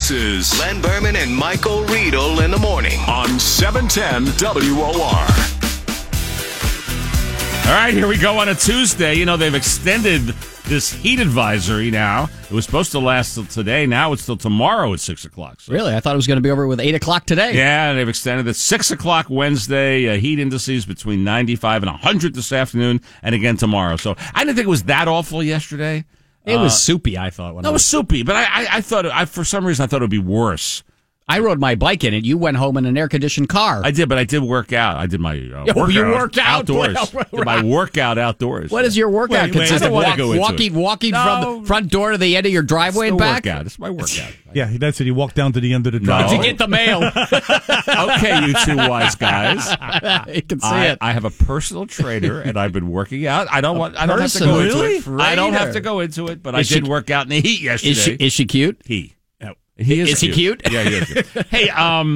This is Len Berman and Michael Riedel in the morning on 710 WOR. All right, here we go on a Tuesday. You know, they've extended this heat advisory now. It was supposed to last till today. Now it's till tomorrow at 6 o'clock. So. Really? I thought it was going to be over with 8 o'clock today. Yeah, they've extended it 6 o'clock Wednesday. Heat indices between 95 and 100 this afternoon, and again tomorrow. So I didn't think it was that awful yesterday. It was soupy, I thought. It was soupy, but I thought, for some reason, I thought it would be worse. I rode my bike in it. You went home in an air-conditioned car. I did, but I did work out. I did my workout. You worked out outdoors. Well, did my workout outdoors. What is your workout consist of? Walking from the front door to the end of your driveway and back? Workout. It's my workout. Yeah, that's it. You walk down to the end of the driveway. To get the mail. Okay, you two wise guys. You can see it. I have a personal trainer, and I've been working out. I don't have to go into it. I don't have to go into it, but I did work out in the heat yesterday. Is she cute? Is he cute? Yeah, he is cute. Hey,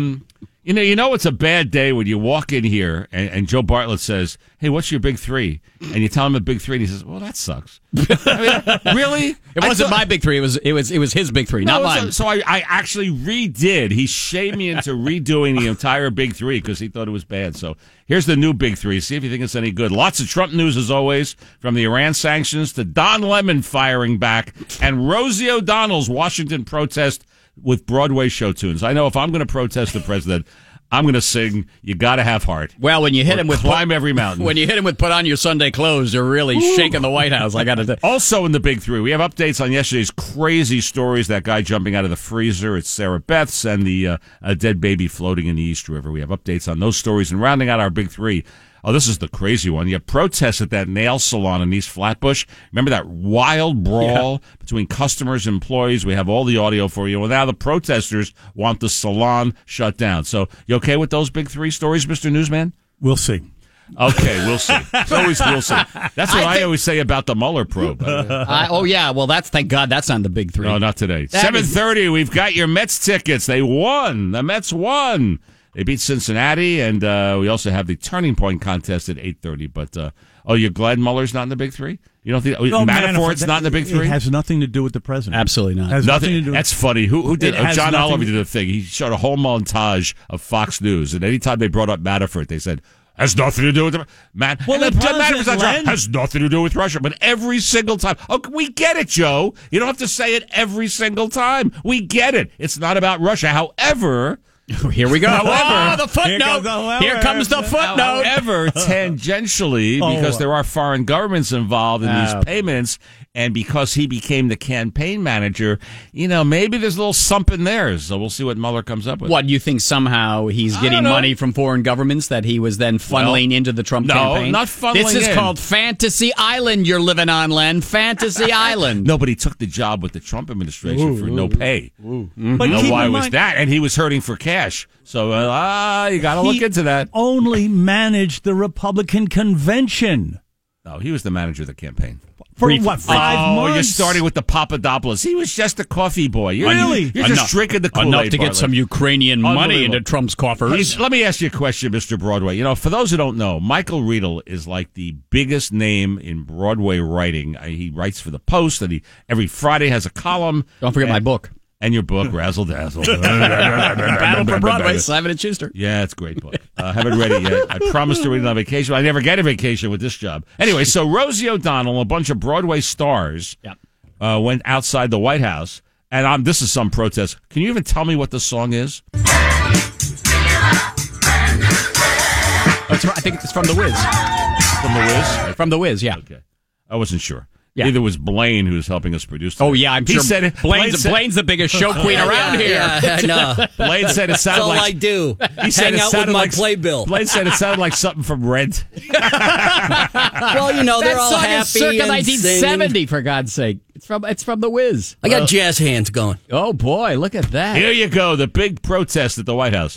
you know it's a bad day when you walk in here and Joe Bartlett says, "Hey, what's your big three?" And you tell him a big three, and he says, "Well, that sucks." I mean, really? It wasn't my big three. It was his big three, not mine. So I actually redid. He shamed me into redoing the entire big three because he thought it was bad. So here's the new big three. See if you think it's any good. Lots of Trump news as always, from the Iran sanctions to Don Lemon firing back and Rosie O'Donnell's Washington protest with Broadway show tunes. I know if I'm going to protest the president, I'm going to sing "You Gotta Have Heart." Well, when you hit him with "Climb Every Mountain," when you hit him with "Put on Your Sunday Clothes," you're really shaking the White House. I got to. Also in the big three, we have updates on yesterday's crazy stories. That guy jumping out of the freezer at Sarah Beth's and the dead baby floating in the East River. We have updates on those stories, and rounding out our big three. Oh, this is the crazy one. You have protests at that nail salon in East Flatbush. Remember that wild brawl between customers and employees? We have all the audio for you. Well, now the protesters want the salon shut down. So you okay with those big three stories, Mr. Newsman? We'll see. Okay, we'll see. It's always we'll see. That's what I always say about the Mueller probe. Well, thank God that's on the big three. No, not today. 7:30, we've got your Mets tickets. They won. The Mets won. They beat Cincinnati, and we also have the Turning Point contest at 8:30. But you're glad Mueller's not in the big three? You don't think Manafort's not in the big three? It has nothing to do with the president. Absolutely not. Has nothing to do. That's funny. Who did? John Oliver did a thing. He showed a whole montage of Fox News, and anytime they brought up Manafort, they said, "Has nothing to do with Manafort has nothing to do with Russia." But every single time, we get it, Joe. You don't have to say it every single time. We get it. It's not about Russia. However. Here we go. However, the footnote. Here comes the footnote. However, tangentially, because there are foreign governments involved in these payments, and because he became the campaign manager, maybe there's a little something there. So we'll see what Mueller comes up with. What, you think somehow he's getting money from foreign governments that he was then funneling into the Trump campaign? No, not funneling This is called Fantasy Island you're living on, Len. Fantasy Island. No, but he took the job with the Trump administration for no pay. But why was that? And he was hurting for cash. So you got to look into that. Only managed the Republican convention. No, he was the manager of the campaign. For 5 months? You're starting with the Papadopoulos. He was just a coffee boy. You're just drinking the Kool-Aid. Enough to get some Ukrainian money into Trump's coffers. Hey, let me ask you a question, Mr. Broadway. For those who don't know, Michael Riedel is like the biggest name in Broadway writing. He writes for the Post, and he every Friday has a column. Don't forget my book. And your book, Razzle Dazzle. Battle for Broadway, Simon & Schuster. Yeah, it's a great book. Haven't read it yet. I promised to read it on vacation. I never get a vacation with this job. Anyway, so Rosie O'Donnell, a bunch of Broadway stars, went outside the White House. And this is some protest. Can you even tell me what the song is? I think it's from The Wiz. From The Wiz? From The Wiz, yeah. Okay. I wasn't sure. Yeah. Either was Blaine, who was helping us produce today. Oh, yeah, I'm sure. Blaine's the biggest show queen around here. Yeah, I know. Blaine said it sounded That's all like... I do. He said Hang out with my playbill. Blaine said it sounded like something from Rent. Well, they're all happy is circa and 1970, singing. for God's sake. It's from The Wiz. I got jazz hands going. Oh, boy, look at that. Here you go, the big protest at the White House.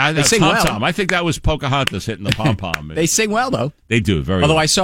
They sing well. Tom. I think that was Pocahontas hitting the pom-pom. They sing well, though. They do, very Although well. I saw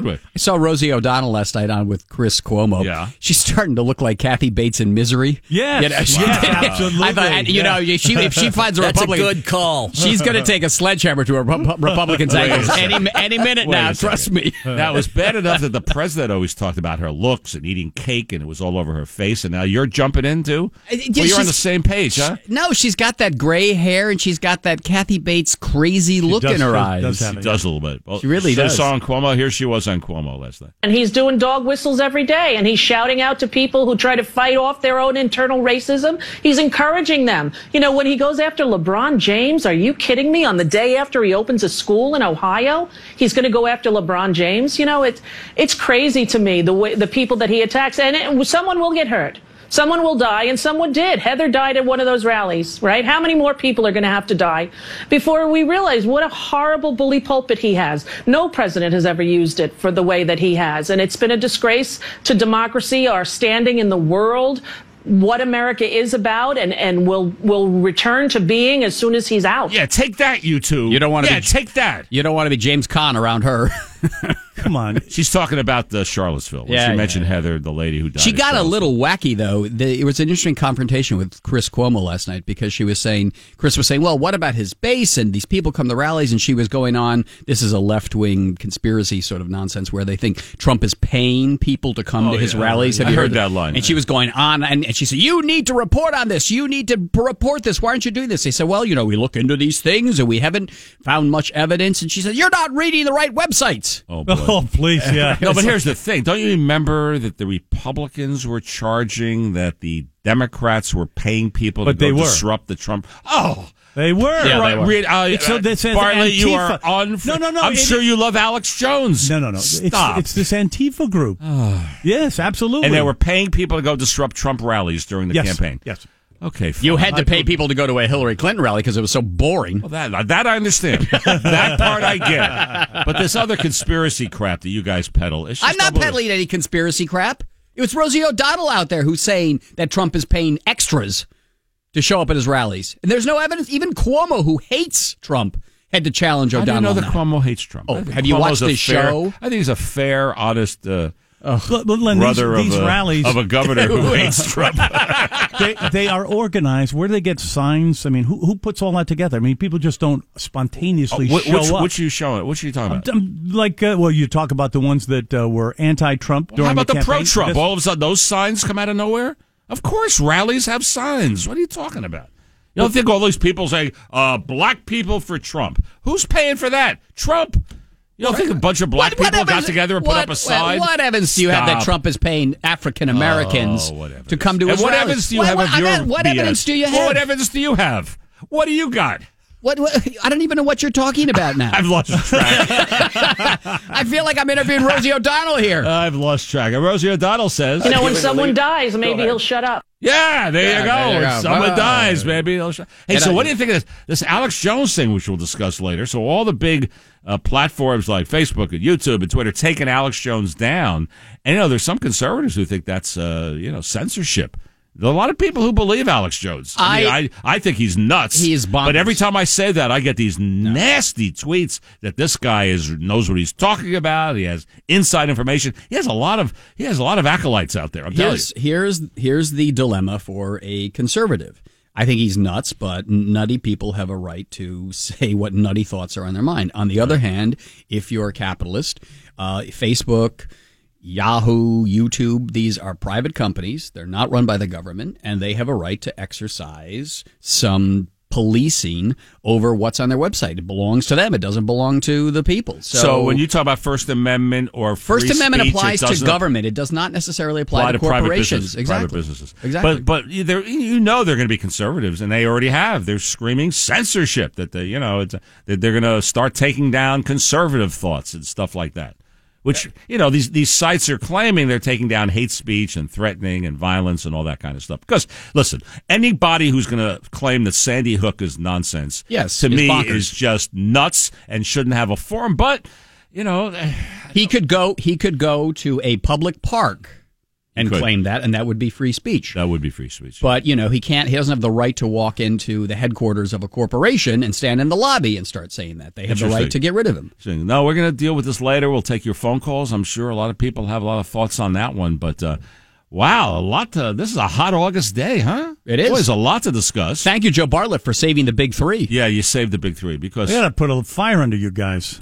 Rosie O'Donnell last night on with Chris Cuomo. Yeah. She's starting to look like Kathy Bates in Misery. Yes. Absolutely. I thought, if she finds a That's Republican, a good call. she's going to take a sledgehammer to a Republican's ankles any minute now. Trust me. Now, it was bad enough that the president always talked about her looks and eating cake, and it was all over her face, and now you're jumping into? Well, you're on the same page, huh? No, she's got that gray hair, and she's got that Kathy Bates crazy look in her eyes. She does a little bit. Well, she really does. Saw on Cuomo. Here she was on Cuomo last night. And he's doing dog whistles every day, and he's shouting out to people who try to fight off their own internal racism. He's encouraging them. You know, when he goes after LeBron James, are you kidding me? On the day after he opens a school in Ohio, he's going to go after LeBron James? You know, it's crazy to me, the people that he attacks. And someone will get hurt. Someone will die, and someone did. Heather died at one of those rallies, right? How many more people are going to have to die before we realize what a horrible bully pulpit he has? No president has ever used it for the way that he has, and it's been a disgrace to democracy, our standing in the world, what America is about, and will return to being as soon as he's out. Yeah, take that, you two. You don't want to take that. You don't want to be James Caan around her. Come on. She's talking about the Charlottesville. She mentioned Heather, the lady who died. She got a little wacky, though. It was an interesting confrontation with Chris Cuomo last night because Chris was saying, well, what about his base? And these people come to rallies, and she was going on, this is a left-wing conspiracy sort of nonsense where they think Trump is paying people to come to his rallies. Have you heard that line? And she was going on, and she said, you need to report on this. You need to report this. Why aren't you doing this? They said, well, we look into these things, and we haven't found much evidence. And she said, you're not reading the right websites. Oh, boy. Oh, please, yeah. No, but here's the thing. Don't you remember that the Republicans were charging that the Democrats were paying people to go disrupt the Trump? Oh, they were. Yeah, they were. So this Bartley, you are on. No. I'm sure you love Alex Jones. No. Stop. It's this Antifa group. Yes, absolutely. And they were paying people to go disrupt Trump rallies during the campaign. Yes. Okay, fine. You had to pay people to go to a Hillary Clinton rally because it was so boring. Well, that I understand. That part I get. But this other conspiracy crap that you guys peddle, it's just I'm not peddling any conspiracy crap. It was Rosie O'Donnell out there who's saying that Trump is paying extras to show up at his rallies. And there's no evidence. Even Cuomo, who hates Trump, had to challenge O'Donnell. I didn't know that Cuomo hates Trump. Oh, have you watched his show? I think he's a fair, honest brother these rallies of a governor who hates Trump. they are organized. Where do they get signs? I mean, who puts all that together? I mean, people just don't spontaneously show up. Which are you showing? What are you talking about? You talk about the ones that were anti-Trump during how about the pro-Trump? All of a sudden, those signs come out of nowhere? Of course, rallies have signs. What are you talking about? You don't think all these people say, black people for Trump? Who's paying for that? Trump. You don't think a bunch of black people got together and put up a sign? What evidence do you have that Trump is paying African Americans to come to his what rallies? evidence do you have of your What BS? evidence do you have? Well, what evidence do you have? What do you got? What? I don't even know what you're talking about now. I've lost track. I feel like I'm interviewing Rosie O'Donnell here. I've lost track. And Rosie O'Donnell says, when someone dies, maybe he'll shut up. Yeah, there you go. There you When go. someone dies, baby. Hey, And so what do you think of this Alex Jones thing, which we'll discuss later? So all the big platforms like Facebook and YouTube and Twitter taking Alex Jones down. And, there's some conservatives who think that's, censorship. There are a lot of people who believe Alex Jones. I think he's nuts. He is bonkers. But every time I say that, I get these nasty tweets that this guy knows what he's talking about. He has inside information. He has a lot of acolytes out there. I'm telling you. Here's the dilemma for a conservative. I think he's nuts, but nutty people have a right to say what nutty thoughts are on their mind. On the other hand, if you're a capitalist, Facebook, Yahoo, YouTube, these are private companies. They're not run by the government, and they have a right to exercise some policing over what's on their website. It belongs to them. It doesn't belong to the people. So when you talk about First Amendment or free First Amendment speech, applies to government. It does not necessarily apply to corporations. Private businesses. Exactly. But they're going to be conservatives, and they already have. They're screaming censorship that that they're going to start taking down conservative thoughts and stuff like that. Which, these sites are claiming they're taking down hate speech and threatening and violence and all that kind of stuff. Because, listen, anybody who's going to claim that Sandy Hook is nonsense, to me, bonkers. is just nuts and shouldn't have a forum. But, he could go to a public park and claim that, and that would be free speech. That would be free speech. But, he doesn't have the right to walk into the headquarters of a corporation and stand in the lobby and start saying that. They have the right to get rid of him. No, we're going to deal with this later. We'll take your phone calls. I'm sure a lot of people have a lot of thoughts on that one. But, wow, this is a hot August day, huh? It is. Boy, there's a lot to discuss. Thank you, Joe Bartlett, for saving the big three. Yeah, you saved the big three because... I got to put a fire under you guys.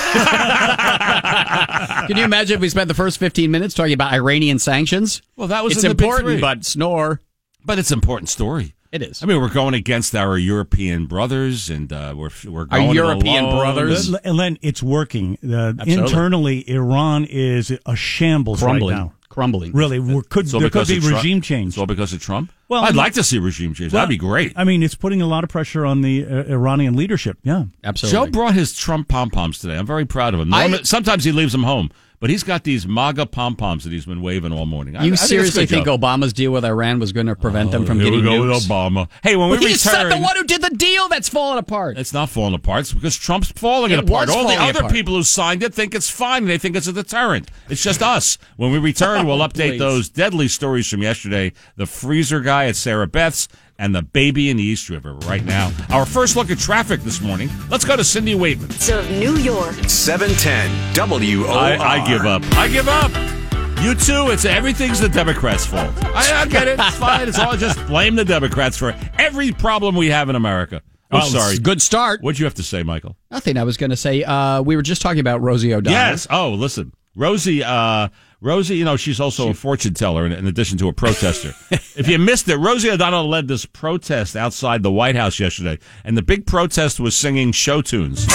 Can you imagine if we spent the first 15 minutes talking about Iranian sanctions? Well, that was it's in the big important, three. but snore. But it's an important story. It is. I mean, we're going against our European brothers, and we're going our European alone. brothers. Len, it's working. Internally, Iran is a shambles right now. Crumbling. Really, there could be regime change. It's all because of Trump? Well, I'd like to see regime change. That'd be great. I mean, it's putting a lot of pressure on the Iranian leadership. Yeah, absolutely. Joe brought his Trump pom-poms today. I'm very proud of him. Sometimes he leaves them home, but he's got these MAGA pom-poms that he's been waving all morning. You seriously think Obama's deal with Iran was going to prevent them from getting nukes? Here we go with Obama. Hey, when we return... He's not the one who did the deal that's falling apart. It's not falling apart. It's because Trump's falling it apart. All the other people who signed it think it's fine. They think it's a deterrent. It's just us. When we return, we'll update those deadly stories from yesterday. The freezer guy at Sarah Beth's and the baby in the East River right now. Our first look at traffic this morning. Let's go to Cindy Waitman. Of New York. 710 WOR. I give up. I give up. You too. Everything's the Democrats' fault. I get it. It's fine. It's all just blame the Democrats for every problem we have in America. Oh, sorry. Good start. What'd you have to say, Michael? Nothing. I was going to say we were just talking about Rosie O'Donnell. Yes. Oh, listen. Rosie, she's also a fortune teller in addition to a protester. If you missed it, Rosie O'Donnell led this protest outside the White House yesterday, and the big protest was singing show tunes.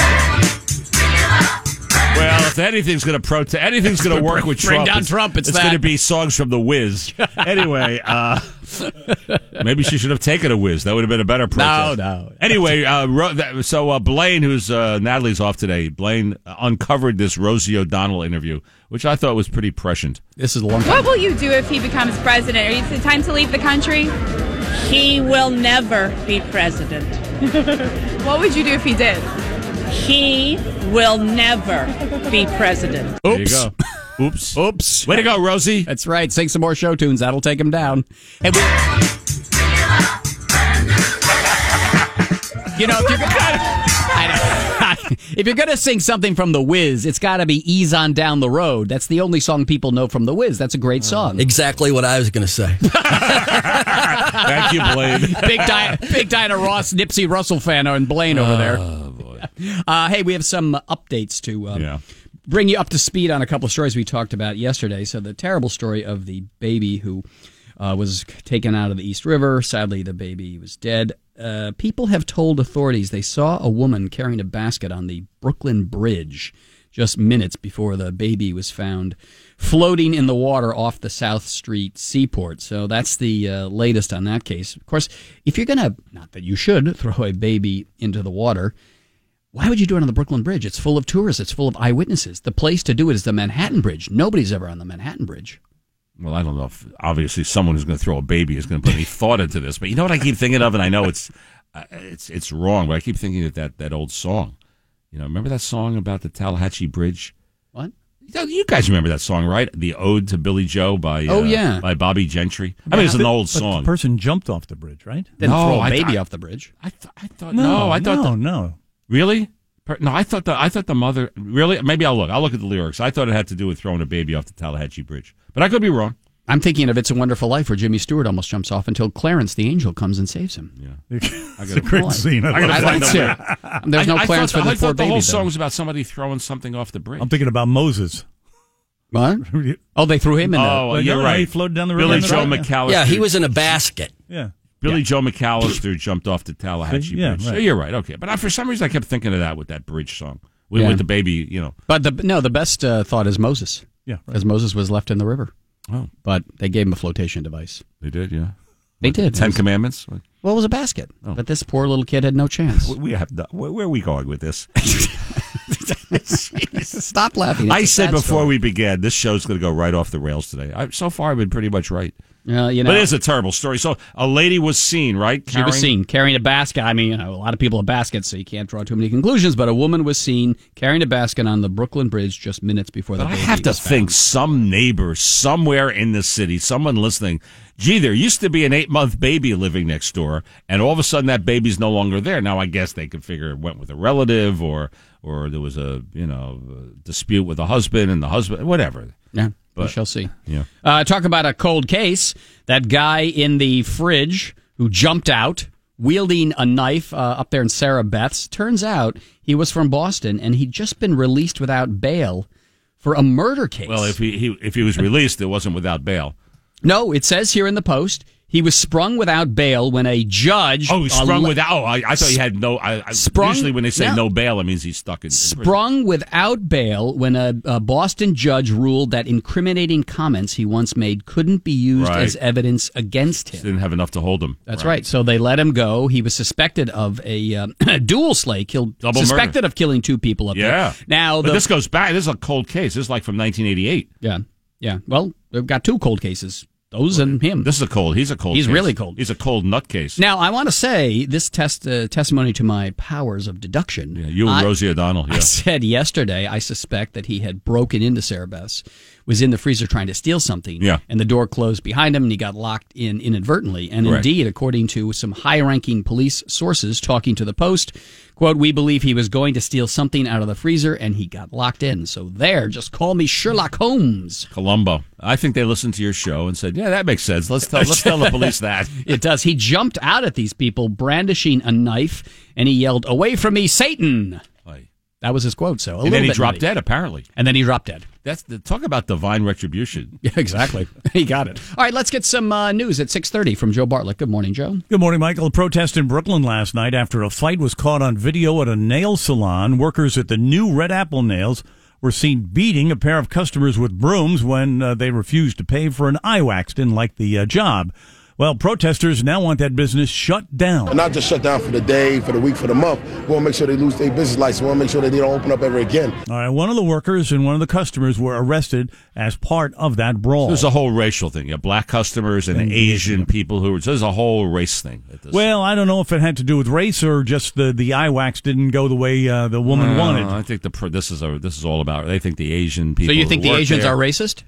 Well, if anything's going to work with Trump, it's going to be songs from The Wiz. Anyway, maybe she should have taken a Wiz. That would have been a better protest. No. Anyway, so Blaine, who's Natalie's off today, Blaine uncovered this Rosie O'Donnell interview, which I thought was pretty prescient. This is a long time. What will you do if he becomes president? Is it time to leave the country? He will never be president. What would you do if he did? He will never be president. There you go. Oops. Oops. Way to go, Rosie. That's right. Sing some more show tunes. That'll take him down. Hey, if you're going to sing something from The Wiz, it's got to be Ease On Down the Road. That's the only song people know from The Wiz. That's a great song. Exactly what I was going to say. Thank you, Blaine. Big Diana Ross, Nipsey Russell fan on Blaine over there. Oh, boy. Hey, we have some updates to bring you up to speed on a couple of stories we talked about yesterday. So the terrible story of the baby who was taken out of the East River. Sadly, the baby was dead. People have told authorities they saw a woman carrying a basket on the Brooklyn Bridge just minutes before the baby was found floating in the water off the South Street seaport. So that's the latest on that case. Of course, if you're going to, not that you should, throw a baby into the water, why would you do it on the Brooklyn Bridge? It's full of tourists. It's full of eyewitnesses. The place to do it is the Manhattan Bridge. Nobody's ever on the Manhattan Bridge. Well, I don't know if obviously someone who's going to throw a baby is going to put any thought into this. But you know what I keep thinking of, and I know it's wrong, but I keep thinking of that old song. You know, remember that song about the Tallahatchie Bridge? What? You guys remember that song, right? The Ode to Billy Joe by by Bobby Gentry. I mean, it's an old song. The person jumped off the bridge, right? Didn't throw a baby off the bridge. I thought no. Really? No, I thought the mother. Really? Maybe I'll look. I'll look at the lyrics. I thought it had to do with throwing a baby off the Tallahatchie Bridge, but I could be wrong. I'm thinking of It's a Wonderful Life, where Jimmy Stewart almost jumps off until Clarence, the angel, comes and saves him. Yeah, it's a great scene. There's no Clarence for the poor baby. I thought the whole song was about somebody throwing something off the bridge. I'm thinking about Moses. What? Oh, they threw him in there. Oh, you're right. He floated down the river. Billy Joe McAllister. Yeah, he was in a basket. Yeah. Billy Joe McAllister jumped off the Tallahatchie Bridge. Right. So you're right. Okay, but for some reason I kept thinking of that with that bridge song with the baby. You know, but the best thought is Moses. Yeah, because Moses was left in the river. Oh, but they gave him a flotation device. They did, yeah. They did. 10 Commandments. Well, it was a basket, but this poor little kid had no chance. Where are we going with this? Stop laughing. I said before we began, this show's going to go right off the rails today. So far, I've been pretty much right. But it is a terrible story. So a lady was seen, right? She was seen carrying a basket. I mean, a lot of people have baskets, so you can't draw too many conclusions. But a woman was seen carrying a basket on the Brooklyn Bridge just minutes before the baby was found. I have to think some neighbor somewhere in the city, someone listening, gee, there used to be an 8-month baby living next door, and all of a sudden that baby's no longer there. Now, I guess they could figure it went with a relative or there was a dispute with the husband and the husband, whatever. Yeah. We shall see. Yeah. Talk about a cold case. That guy in the fridge who jumped out wielding a knife up there in Sarah Beth's. Turns out he was from Boston, and he'd just been released without bail for a murder case. Well, if he was released, it wasn't without bail. No, it says here in the Post, he was sprung without bail when a judge... Oh, sprung without... Oh, I thought he had no... usually when they say no bail, it means he's stuck in prison. Sprung without bail when a Boston judge ruled that incriminating comments he once made couldn't be used as evidence against him. He didn't have enough to hold him. That's right. So they let him go. He was suspected of a dual slay, suspected of killing 2 people up there. Now, but this goes back. This is a cold case. This is like from 1988. Yeah. Well, they've got 2 cold cases. Those and him. This is a cold. He's a cold. He's case. Really cold. He's a cold nutcase. Now, I want to say this testimony to my powers of deduction. Yeah, you and Rosie O'Donnell. Yeah. I said yesterday I suspect that he had broken into Sarah Beth's, was in the freezer trying to steal something, and the door closed behind him, and he got locked in inadvertently. And indeed, according to some high-ranking police sources talking to the Post, quote, we believe he was going to steal something out of the freezer, and he got locked in. So just call me Sherlock Holmes. Columbo. I think they listened to your show and said, yeah, that makes sense. Let's tell the police that. It does. He jumped out at these people, brandishing a knife, and he yelled, away from me, Satan! That was his quote. And then he dropped dead, apparently. And then he dropped dead. Talk about divine retribution. Yeah, exactly. He got it. All right, let's get some news at 6:30 from Joe Bartlett. Good morning, Joe. Good morning, Michael. A protest in Brooklyn last night after a fight was caught on video at a nail salon. Workers at the new Red Apple Nails were seen beating a pair of customers with brooms when they refused to pay for an eye wax. Didn't like the job. Well, protesters now want that business shut down. And not just shut down for the day, for the week, for the month. We want to make sure they lose their business license. We want to make sure that they don't open up ever again. All right, one of the workers and one of the customers were arrested as part of that brawl. There's a whole racial thing. You have black customers and Asian people so there's a whole race thing. Well, I don't know if it had to do with race or just the eye wax didn't go the way the woman wanted. I think this is all about. They think the Asian people. So you think the Asians are racist?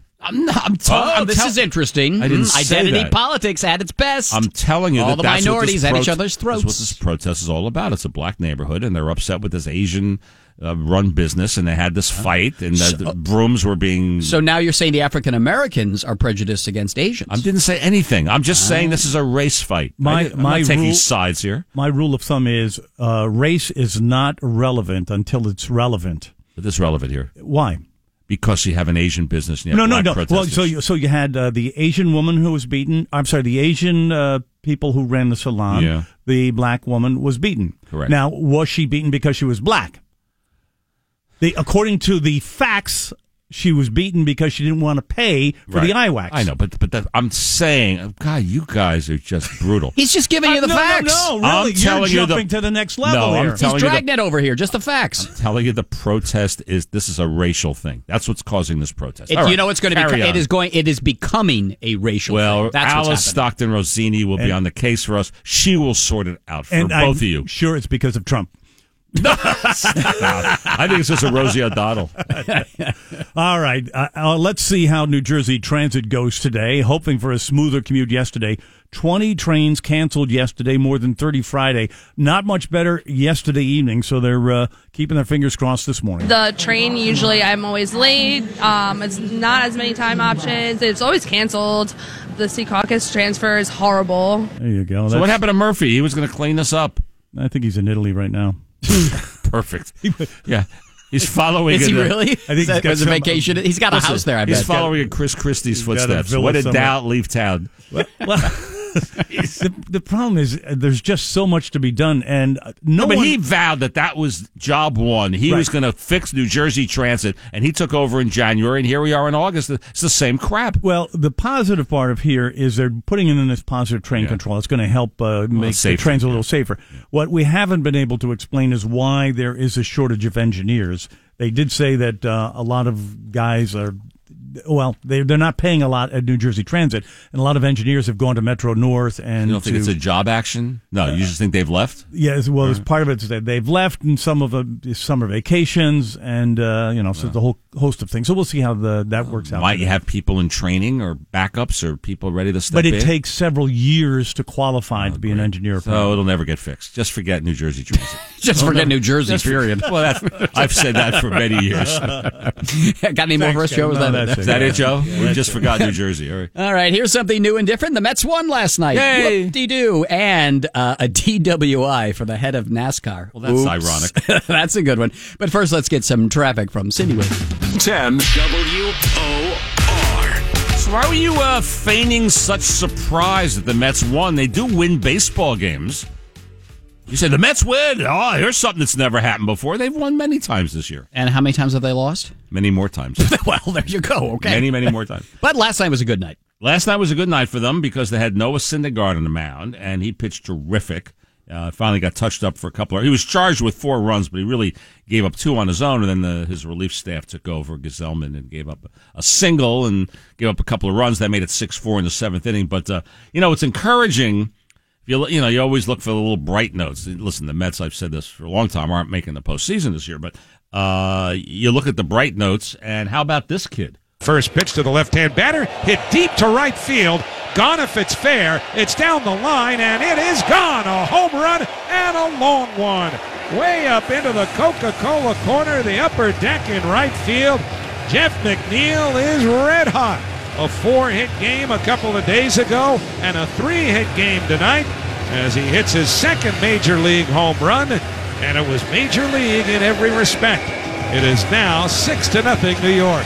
This is interesting. I didn't say Identity that. politics at its best. I'm telling you all that the that's minorities at each other's throats. That's what this protest is all about. It's a black neighborhood, and they're upset with this Asian run business, and they had this fight, and the brooms were being... So now you're saying the African Americans are prejudiced against Asians? I didn't say anything. I'm just saying this is a race fight. I'm not taking sides here. My rule of thumb is race is not relevant until it's relevant. But it's relevant here. Why? Because you have an Asian business and you have black protesters. Well, so you had the Asian woman who was beaten. I'm sorry, the Asian people who ran the salon. Yeah. The black woman was beaten. Correct. Now, was she beaten because she was black? According to the facts, she was beaten because she didn't want to pay for the eye wax. I know, but I'm saying, God, you guys are just brutal. He's just giving you the facts. No, really, you're jumping to the next level here. He's dragnet over here, just the facts. I'm telling you, the protest this is a racial thing. That's what's causing this protest. You know, it's going to be. It is becoming a racial thing. Well, Alice Stockton Rossini will be on the case for us. She will sort it out for both of you. Sure, it's because of Trump. I think it's just a Rosie O'Donnell. All right. Let's see how New Jersey Transit goes today. Hoping for a smoother commute yesterday. 20 trains canceled yesterday, more than 30 Friday. Not much better yesterday evening, so they're keeping their fingers crossed this morning. The train, usually I'm always late. It's not as many time options. It's always canceled. The Secaucus transfer is horrible. There you go. So what happened to Murphy? He was going to clean this up. I think he's in Italy right now. Perfect. Yeah. He's following. Is he really? I think he's got a vacation. He's got a house there, I bet. He's following in Chris Christie's footsteps. What a doubt, leave town. Well, the problem is there's just so much to be done, and he vowed that was job one. He was going to fix New Jersey Transit, and he took over in January, and here we are in August. It's the same crap. Well, the positive part of here is they're putting in this positive train control. It's going to help make the trains a little safer. What we haven't been able to explain is why there is a shortage of engineers. They did say that a lot of guys are they're not paying a lot at New Jersey Transit, and a lot of engineers have gone to Metro North. And you don't think it's a job action? No, you just think they've left? Yes, well, as part of it is that they've left, and some of the summer vacations, and so the whole host of things. So we'll see how that works out. Might you have people in training or backups or people ready to step in? But it takes several years to qualify to be an engineer. So it'll never get fixed. Just forget New Jersey Transit. Just forget New Jersey, period. Well, I've said that for many years. Got any more for us, Joe? Is that it, Joe? We just forgot New Jersey. All right, here's something new and different. The Mets won last night. Yay! Whoop-de-doo. And a DWI for the head of NASCAR. Well, that's ironic. That's a good one. But first, let's get some traffic from Cindy Williams. 10 WOR. So why were you feigning such surprise that the Mets won? They do win baseball games. You said the Mets win. Oh, here's something that's never happened before. They've won many times this year. And how many times have they lost? Many more times. Well, there you go. Okay. Many, many more times. But last night was a good night. Last night was a good night for them because they had Noah Syndergaard on the mound, and he pitched terrific. Finally got touched up for a couple of... He was charged with 4 runs, but he really gave up 2 on his own, and then his relief staff took over, Gesellman, and gave up a single and gave up a couple of runs. That made it 6-4 in the 7th inning. But, it's encouraging... You always look for the little bright notes. Listen, the Mets, I've said this for a long time, aren't making the postseason this year, but you look at the bright notes, and how about this kid? First pitch to the left-hand batter, hit deep to right field. Gone if it's fair. It's down the line, and it is gone. A home run and a long one. Way up into the Coca-Cola corner, the upper deck in right field. Jeff McNeil is red hot. A 4-hit game a couple of days ago and a 3-hit game tonight as he hits his second major league home run, and it was major league in every respect. It is now 6-0 New York.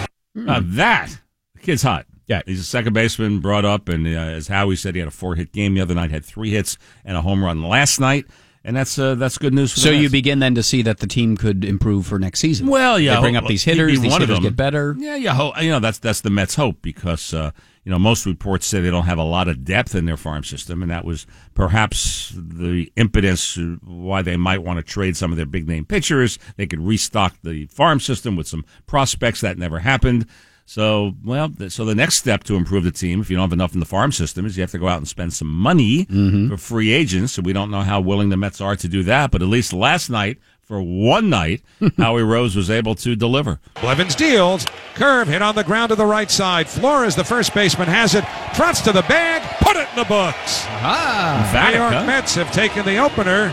The kid's hot. Yeah, he's a second baseman brought up, and as Howie said, he had a 4-hit game the other night, had 3 hits and a home run last night. And that's good news for the Mets. You begin then to see that the team could improve for next season. Well, yeah, they bring up these hitters. These hitters get better. Yeah, that's the Mets' hope because most reports say they don't have a lot of depth in their farm system, and that was perhaps the impetus why they might want to trade some of their big name pitchers. They could restock the farm system with some prospects. That never happened. So the next step to improve the team, if you don't have enough in the farm system, is you have to go out and spend some money for free agents. So we don't know how willing the Mets are to do that. But at least last night, for one night, Howie Rose was able to deliver. Blevins deals. Curve hit on the ground to the right side. Flores, the first baseman, has it. Trots to the bag. Put it in the books. Emphatic, New York Mets have taken the opener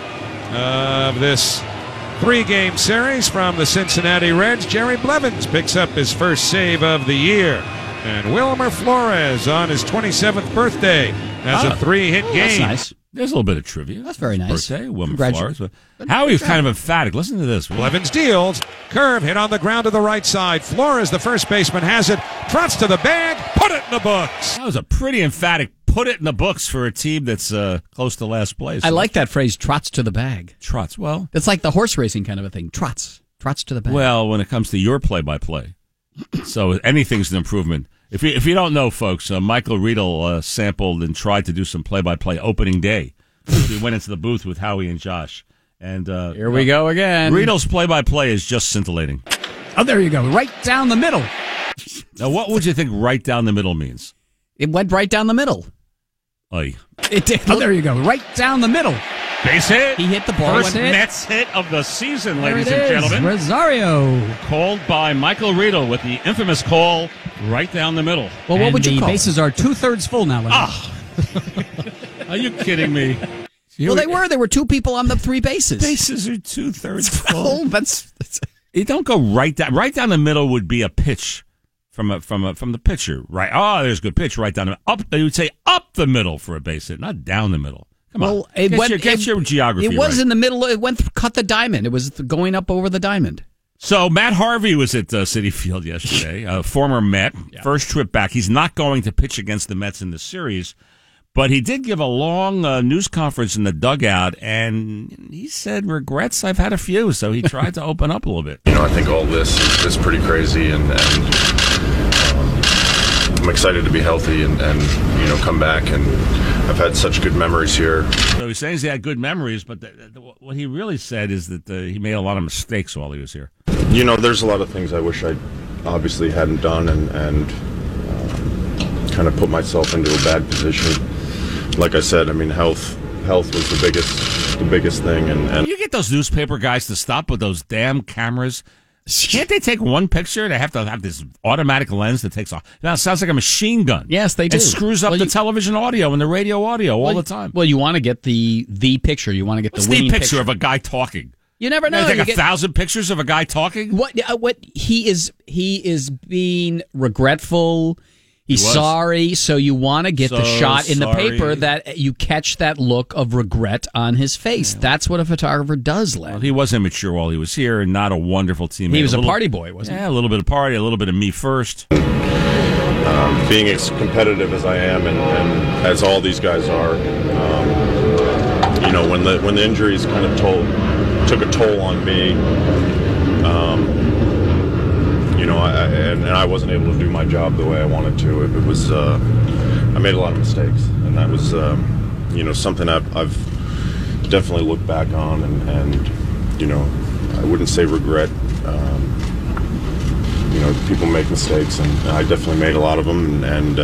of this 3-game series from the Cincinnati Reds. Jerry Blevins picks up his first save of the year. And Wilmer Flores on his 27th birthday has a 3-hit game. That's nice. There's a little bit of trivia. That's very nice. Birthday, Wilmer Flores. Howie was kind of emphatic. Listen to this. Blevins deals. Curve hit on the ground to the right side. Flores, the first baseman, has it. Trots to the bag. Put it in the books. That was a pretty emphatic put it in the books for a team that's close to last place. I like that phrase, trots to the bag. Trots. Well, it's like the horse racing kind of a thing. Trots to the bag. Well, when it comes to your play-by-play, so anything's an improvement. If you don't know, folks, Michael Riedel sampled and tried to do some play-by-play opening day. We went into the booth with Howie and Josh. And here we go again. Riedel's play-by-play is just scintillating. Oh, there you go. Right down the middle. Now, what would you think right down the middle means? It went right down the middle. Oy. It did. Oh, there you go. Right down the middle. Base hit. He hit the ball. First Mets hit of the season, there ladies and gentlemen. Rosario. Called by Michael Riedel with the infamous call right down the middle. Well, what would you call it? The bases are 2/3 full now. Are you kidding me? Well, they were. There were 2 people on the 3 bases. Bases are 2/3 full. That's you don't go right down. Right down the middle would be a pitch from the pitcher. Right. Oh, there's a good pitch right down the up. You would say up the middle for a base hit, not down the middle. Come on. Get your geography. It was right. In the middle. It cut the diamond. It was going up over the diamond. So Matt Harvey was at Citi Field yesterday, former Met, first trip back. He's not going to pitch against the Mets in the series, but he did give a long news conference in the dugout, and he said, regrets, I've had a few, so he tried to open up a little bit. I think all this is pretty crazy, and I'm excited to be healthy and come back, and I've had such good memories here. So he's saying he had good memories, but what he really said is that he made a lot of mistakes while he was here. There's a lot of things I wish I obviously hadn't done, and kind of put myself into a bad position. Like I said, I mean, health was the biggest thing, and you get those newspaper guys to stop with those damn cameras. Can't they take one picture? They have to have this automatic lens that takes off. Now it sounds like a machine gun. Yes, they do. It screws up the television audio and the radio audio all the time. Well, you want to get the picture. You want to get What's the winning picture of a guy talking. You never know. You take 1,000 pictures of a guy talking. What he is being regretful. He's sorry, so you want to get the shot in the paper that you catch that look of regret on his face. Yeah. That's what a photographer does, Len. Well, he was immature while he was here and not a wonderful teammate. He was a party boy, wasn't he? Yeah, a little bit of party, a little bit of me first. Being as competitive as I am and as all these guys are, when the injuries kind of took a toll on me, I wasn't able to do my job the way I wanted to. It was I made a lot of mistakes, and that was something I've definitely looked back on, and I wouldn't say regret. People make mistakes, and I definitely made a lot of them, and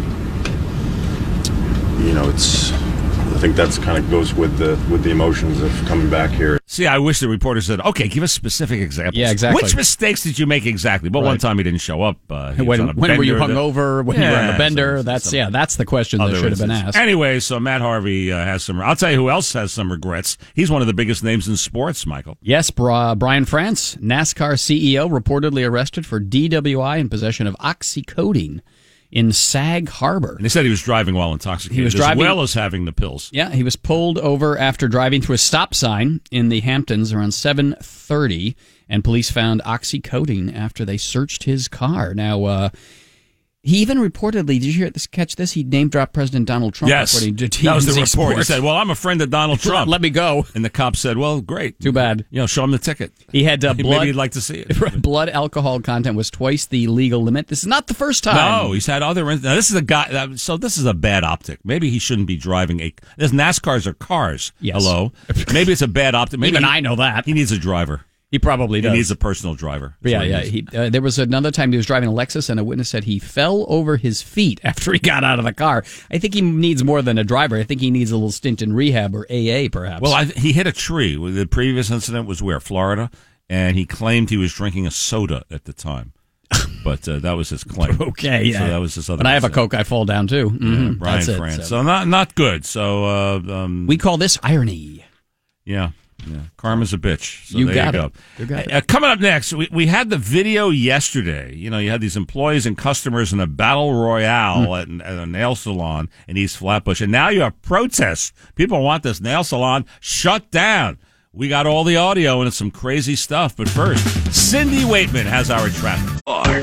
I think that's kind of goes with the emotions of coming back here. See, I wish the reporter said, "Okay, give us specific examples." Yeah, exactly. Which mistakes did you make exactly? But one time he didn't show up. When were you hungover? When you were on a bender? That's the question that should have been asked. Anyway, so Matt Harvey has some. I'll tell you who else has some regrets. He's one of the biggest names in sports, Michael. Yes, Brian France, NASCAR CEO, reportedly arrested for DWI in possession of oxycodone in Sag Harbor. And they said he was driving while intoxicated, as well as having the pills. Yeah, he was pulled over after driving through a stop sign in the Hamptons around 7:30, and police found oxycodone after they searched his car. Now, he even reportedly, did you catch this? He name-dropped President Donald Trump. Yes, that was the report. Sports. He said, well, I'm a friend of Donald Trump. Let me go. And the cop said, well, great. Too bad. Show him the ticket. He had blood. Maybe he'd like to see it. Blood alcohol content was twice the legal limit. This is not the first time. No, he's had other. Now, this is a guy. So this is a bad optic. Maybe he shouldn't be driving NASCARs are cars. Yes. Hello. Maybe it's a bad optic. Maybe even I know that. He needs a driver. He probably does. He needs a personal driver. Yeah. There was another time he was driving a Lexus, and a witness said he fell over his feet after he got out of the car. I think he needs more than a driver. I think he needs a little stint in rehab or AA, perhaps. Well, he hit a tree. The previous incident was where? Florida. And he claimed he was drinking a soda at the time. But that was his claim. Okay, yeah. So that was his other. When I have a Coke, I fall down too. Mm-hmm. Yeah, Brian France. So not good. So we call this irony. Yeah. Yeah, karma's a bitch. So You there got you it. go. You got it. Coming up next, we had the video yesterday. You had these employees and customers in a battle royale at a nail salon in East Flatbush, and now you have protests. People want this nail salon shut down. We got all the audio and it's some crazy stuff. But first, Cindy Waitman has our traffic.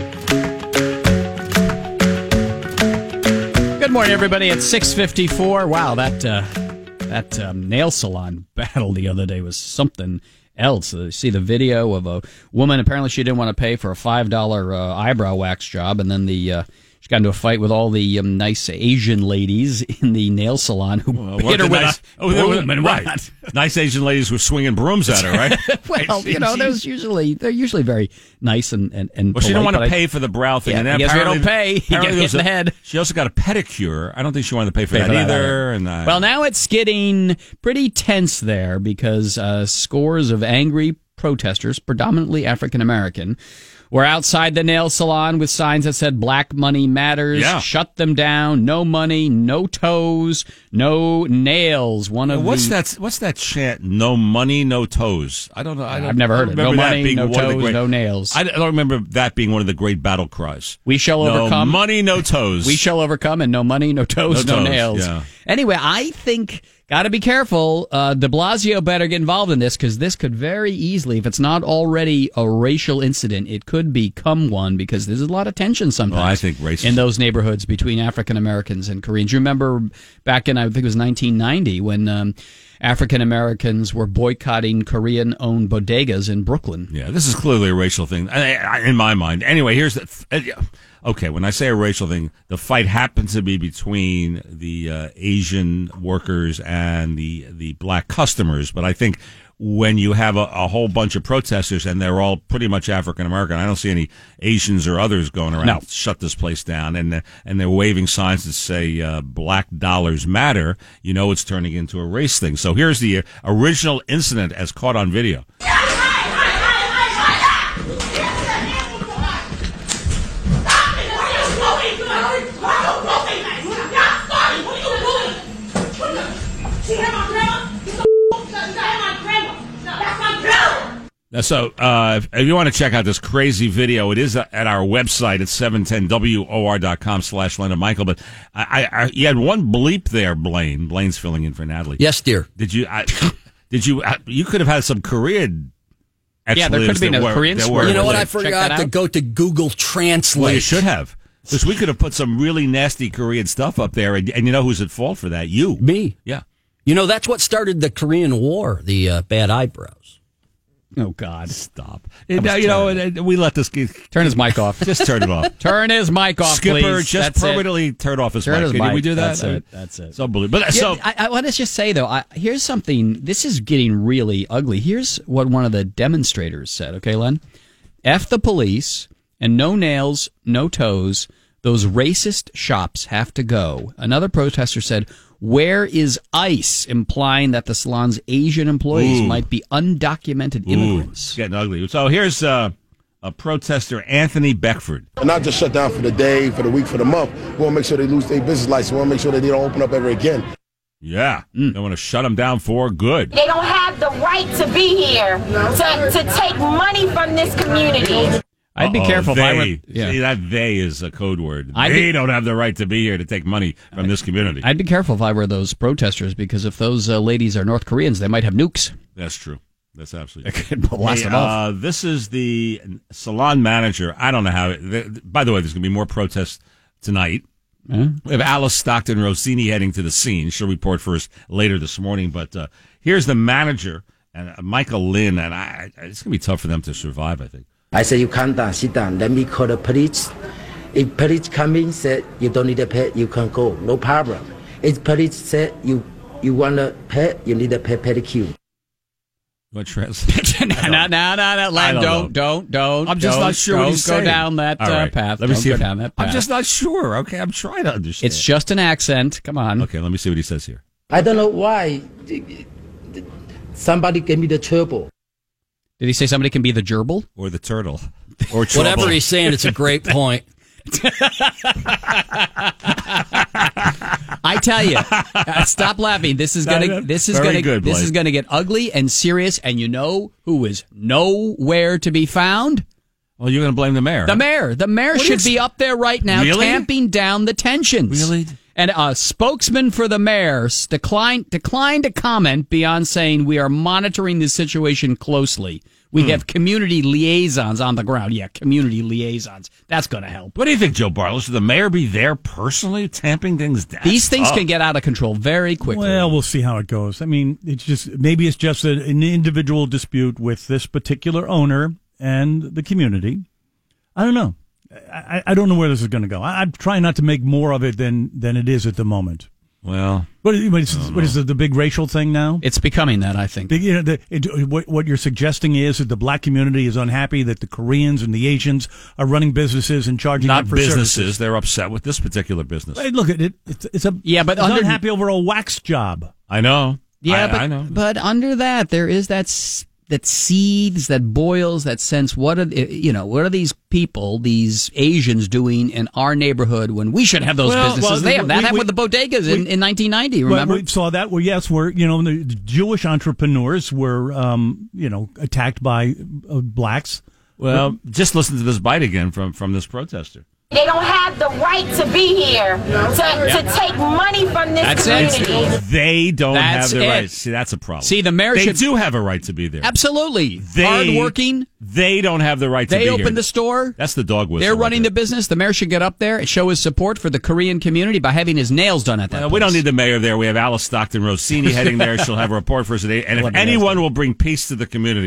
Good morning, everybody. It's 6:54. Wow, that nail salon battle the other day was something else. You see the video of a woman. Apparently, she didn't want to pay for a $5 eyebrow wax job, and then she got into a fight with all the nice Asian ladies in the nail salon who hit her with a broom. Right. Nice Asian ladies were swinging brooms at her, right? Well, they're usually very nice and well, polite, she didn't want to pay for the brow thing. Yeah, and then because we don't pay, you get hit in the head. She also got a pedicure. I don't think she wanted to pay for that either. Well, now it's getting pretty tense there because scores of angry protesters, predominantly African American, were outside the nail salon with signs that said "Black Money Matters." Yeah. Shut them down. No money, no toes, no nails. What's that chant? No money, no toes. I don't know. I've never heard it. No money, no toes, no nails. I don't remember that being one of the great battle cries. We shall overcome. No money, no toes. We shall overcome, and no money, no toes, no nails. Yeah. Anyway, I think got to be careful. De Blasio better get involved in this because this could very easily, if it's not already a racial incident, it could become one because there's a lot of tension sometimes. Well, I think racist in those neighborhoods between African Americans and Koreans. You remember back in, I think it was 1990 when African Americans were boycotting Korean-owned bodegas in Brooklyn. Yeah, this is clearly a racial thing in my mind. Anyway, here's the. Okay, when I say a racial thing, the fight happens to be between the Asian workers and the black customers. But I think when you have a whole bunch of protesters and they're all pretty much African American. I don't see any Asians or others going around. No. Shut this place down, and they're waving signs that say "Black Dollars Matter." You know, it's turning into a race thing. So here's the original incident as caught on video. So, if you want to check out this crazy video, it is at our website at 710WOR.com/Leonard Michael. But you had one bleep there, Blaine. Blaine's filling in for Natalie. Yes, dear. You could have had some Korean. Yeah, there could have been a Korean swear. You know what? I forgot to go to Google Translate. Well, you should have. Because we could have put some really nasty Korean stuff up there. And you know who's at fault for that? You. Me. Yeah. You know, that's what started the Korean War, the bad eyebrows. Oh, God. Stop. We let this turn his mic off. Just turn it off. Turn his mic off, Skipper, please. just permanently turn off his mic. Can we do that? That's it. It's unbelievable. But, I want to just say, though, here's something. This is getting really ugly. Here's what one of the demonstrators said. Okay, Len? F the police and no nails, no toes. Those racist shops have to go. Another protester said, "Where is ICE?" implying that the salon's Asian employees might be undocumented immigrants. It's getting ugly. So here's a protester, Anthony Beckford. Not just shut down for the day, for the week, for the month. We want to make sure they lose their business license. We want to make sure that they don't open up ever again. Yeah. They want to shut them down for good. They don't have the right to be here to take money from this community. I'd be careful if I were... See, that "they" is a code word. They don't have the right to be here to take money from this community. I'd be careful if I were those protesters, because if those ladies are North Koreans, they might have nukes. That's true. That's absolutely true. They could blast them off. This is the salon manager. I don't know how... By the way, there's going to be more protests tonight. We have Alice Stockton Rossini heading to the scene. She'll report for us later this morning. But here's the manager, and Michael Lynn, and it's going to be tough for them to survive, I think. I said, you calm down, sit down. Let me call the police. If police come in, said you don't need to pay, you can go. No problem. If police said you want to pay, you need to pay pedicure. What translate? No, Len, don't. I'm just not sure what he's saying. Go down that path. Let me see. Down that path. I'm just not sure. Okay, I'm trying to understand. It's just an accent. Come on. Okay, let me see what he says here. I don't know why somebody gave me the trouble. Did he say somebody can be the gerbil? Or the turtle? Or trouble? Whatever he's saying, it's a great point. I tell you, stop laughing. This is gonna get ugly and serious. And you know who is nowhere to be found? Well, you're going to blame the mayor. The mayor should be up there right now, tamping down the tensions. Really? And a spokesman for the mayor declined to comment beyond saying, "We are monitoring this situation closely. We have community liaisons on the ground." Yeah, community liaisons. That's going to help. What do you think, Joe Barlow? Should the mayor be there personally tamping things down? These things can get out of control very quickly. Well, we'll see how it goes. I mean, maybe it's just an individual dispute with this particular owner and the community. I don't know. I don't know where this is going to go. I'm trying not to make more of it than it is at the moment. Well, what is the big racial thing now? It's becoming that, I think. What you're suggesting is that the black community is unhappy that the Koreans and the Asians are running businesses and charging them for businesses. Services. They're upset with this particular business. Hey, look, it's unhappy over a wax job. I know. Yeah, I know. But under that, there is that seeds, that boils, that sense. What are these people, these Asians, doing in our neighborhood when we should have those businesses? That happened with the bodegas in 1990. Remember? We saw that. Where the Jewish entrepreneurs were attacked by blacks. Well, just listen to this bite again from this protester. They don't have the right to be here to take money from this community. They don't have the right. See, that's a problem. See, the mayor do have a right to be there. Absolutely. Hardworking. They don't have the right to be here. They opened the store. That's the dog whistle. They're running the business. The mayor should get up there and show his support for the Korean community by having his nails done at that place. We don't need the mayor there. We have Alice Stockton Rossini heading there. She'll have a report for us today. And if anyone will bring peace to the community,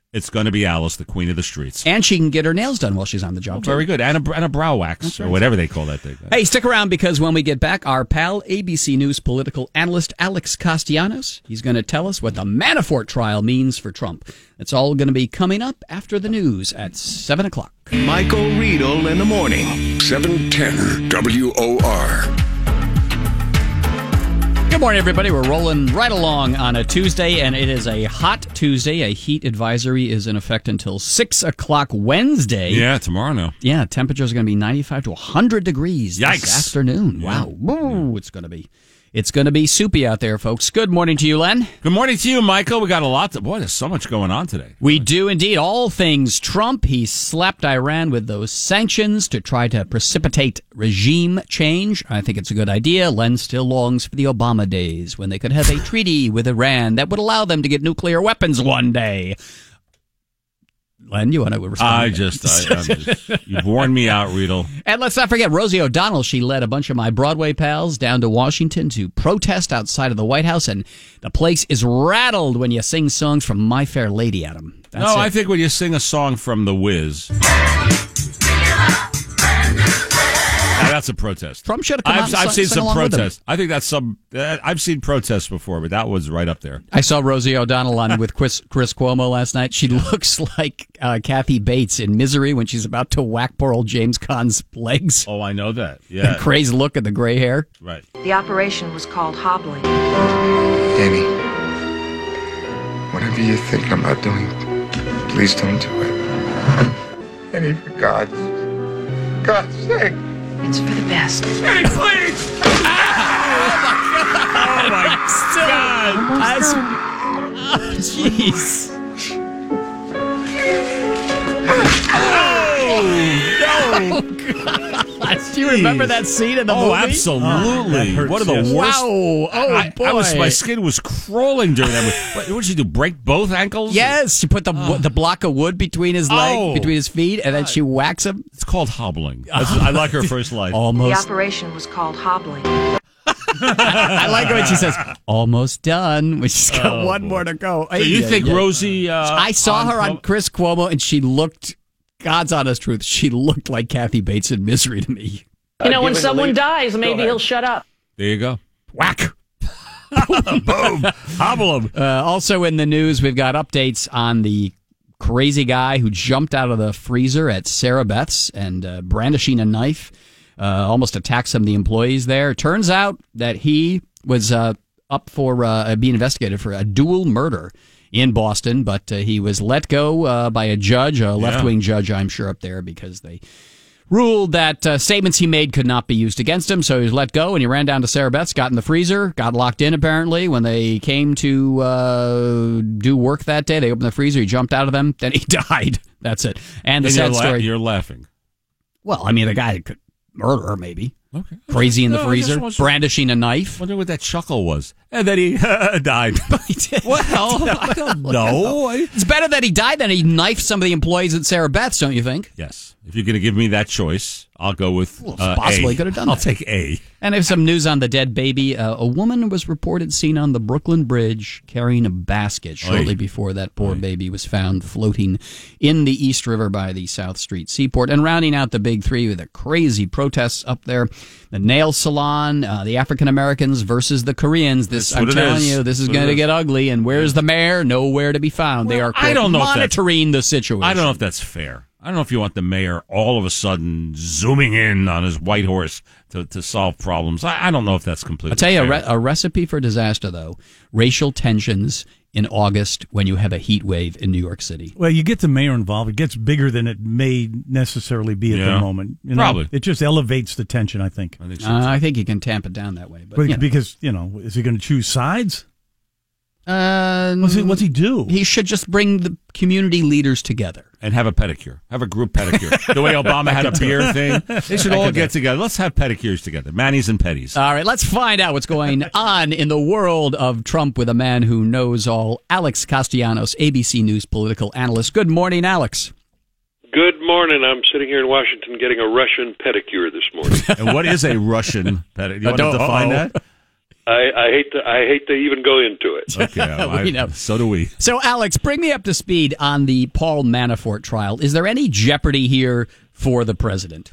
It's going to be Alice, the queen of the streets. And she can get her nails done while she's on the job, too. Very good. And a brow wax, or whatever they call that thing. Hey, stick around because when we get back, our pal, ABC News political analyst Alex Castellanos, he's going to tell us what the Manafort trial means for Trump. It's all going to be coming up after the news at 7 o'clock. Michael Riedel in the morning. 710 WOR. Good morning, everybody. We're rolling right along on a Tuesday, and it is a hot Tuesday. A heat advisory is in effect until 6 o'clock Wednesday. Yeah, tomorrow now. Yeah, temperatures are going to be 95 to 100 degrees Yikes. this afternoon. Yeah. Wow. Woo, it's going to be soupy out there, folks. Good morning to you, Len. Good morning to you, Michael. We got a lot boy, there's so much going on today. We do indeed. All things Trump. He slapped Iran with those sanctions to try to precipitate regime change. I think it's a good idea. Len still longs for the Obama days when they could have a treaty with Iran that would allow them to get nuclear weapons one day. Len, you want to respond? You've worn me out, Riedel. And let's not forget Rosie O'Donnell. She led a bunch of my Broadway pals down to Washington to protest outside of the White House, and the place is rattled when you sing songs from My Fair Lady, Adam. I think when you sing a song from The Wiz, that's a protest. Trump should have come out and I've seen sing some along with protests. I think that's I've seen protests before, but that was right up there. I saw Rosie O'Donnell on with Chris Cuomo last night. She looks like Kathy Bates in Misery when she's about to whack poor old James Caan's legs. Oh, I know that. Yeah. The crazed look and the gray hair. Right. The operation was called hobbling. Danny, whatever you're thinking about doing, please don't do it. Danny, for God's sake. It's for the best. Hey, please! Oh, my God. Oh, jeez. Oh, God. Do you remember that scene in the movie? Oh, absolutely. What are the worst? Wow. Oh, boy. My skin was crawling during that movie. What did she do, break both ankles? Yes. She put the block of wood between his between his feet, and then she whacks him. It's called hobbling. I like her first line. The operation was called hobbling. I like when she says, almost done, when she's got one more to go. So you think Rosie... I saw her on Chris Cuomo, and she looked... God's honest truth, she looked like Kathy Bates in Misery to me. You know, when someone dies, maybe he'll shut up. There you go. Whack. Boom. Hobble him. Also in the news, we've got updates on the crazy guy who jumped out of the freezer at Sarah Beth's and brandishing a knife, almost attacked some of the employees there. Turns out that he was up for being investigated for a dual murder in Boston, but he was let go by a judge, a left-wing judge, I'm sure, up there, because they ruled that statements he made could not be used against him, so he was let go, and he ran down to Sarah Beth's, got in the freezer, got locked in, apparently. When they came to do work that day, they opened the freezer, he jumped out of them, then he died. That's it. And the sad story... You're laughing. Well, I mean, the guy could murder her, maybe. Okay. Crazy in the freezer, brandishing a knife. Wonder what that chuckle was. And then he died. Well, I don't know. It's better that he died than he knifed some of the employees at Sarah Beth's, don't you think? Yes. If you're going to give me that choice, I'll go with possibly A. could have done I'll that. take A. And there's some news on the dead baby. A woman was reported seen on the Brooklyn Bridge carrying a basket shortly before that poor baby was found floating in the East River by the South Street Seaport. And rounding out the big three with the crazy protests up there, the nail salon, the African Americans versus the Koreans. I'm telling you, this is going to get ugly. And where's the mayor? Nowhere to be found. They are monitoring the situation. I don't know if that's fair. I don't know if you want the mayor all of a sudden zooming in on his white horse to solve problems. I don't know if that's completely fair. I'll tell you, fair. a recipe for disaster, though, racial tensions in August when you have a heat wave in New York City. Well, you get the mayor involved, it gets bigger than it may necessarily be at the moment. You know, probably. It just elevates the tension, I think. I think you can tamp it down that way. But because, is he going to choose sides? What's he do? He should just bring the community leaders together. And have a pedicure. Have a group pedicure. The way Obama had a beer thing. They should all get together. Let's have pedicures together. Manis and petties. All right, let's find out what's going on in the world of Trump with a man who knows all. Alex Castellanos, ABC News political analyst. Good morning, Alex. Good morning. I'm sitting here in Washington getting a Russian pedicure this morning. And what is a Russian pedicure? You want to define that? I hate to even go into it. Okay, We know. So do we. So, Alex, bring me up to speed on the Paul Manafort trial. Is there any jeopardy here for the president?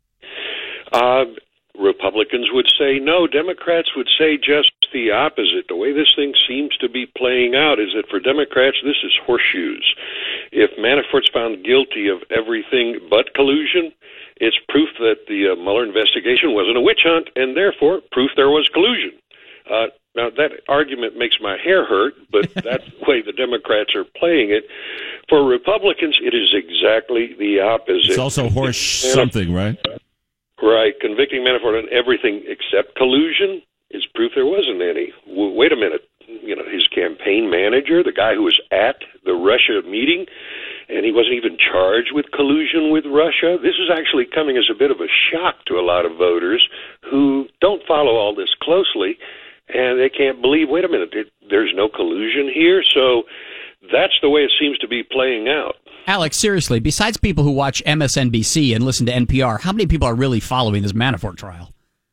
Republicans would say no. Democrats would say just the opposite. The way this thing seems to be playing out is that for Democrats, this is horseshoes. If Manafort's found guilty of everything but collusion, it's proof that the Mueller investigation wasn't a witch hunt, and therefore proof there was collusion. Now, that argument makes my hair hurt, but that's the way the Democrats are playing it. For Republicans, it is exactly the opposite. It's also horse something, right? Right. Convicting Manafort on everything except collusion is proof there wasn't any. Wait a minute. You know, his campaign manager, the guy who was at the Russia meeting, and he wasn't even charged with collusion with Russia. This is actually coming as a bit of a shock to a lot of voters who don't follow all this closely, and they can't believe, wait a minute, there's no collusion here? So that's the way it seems to be playing out. Alex, seriously, besides people who watch MSNBC and listen to NPR, how many people are really following this Manafort trial?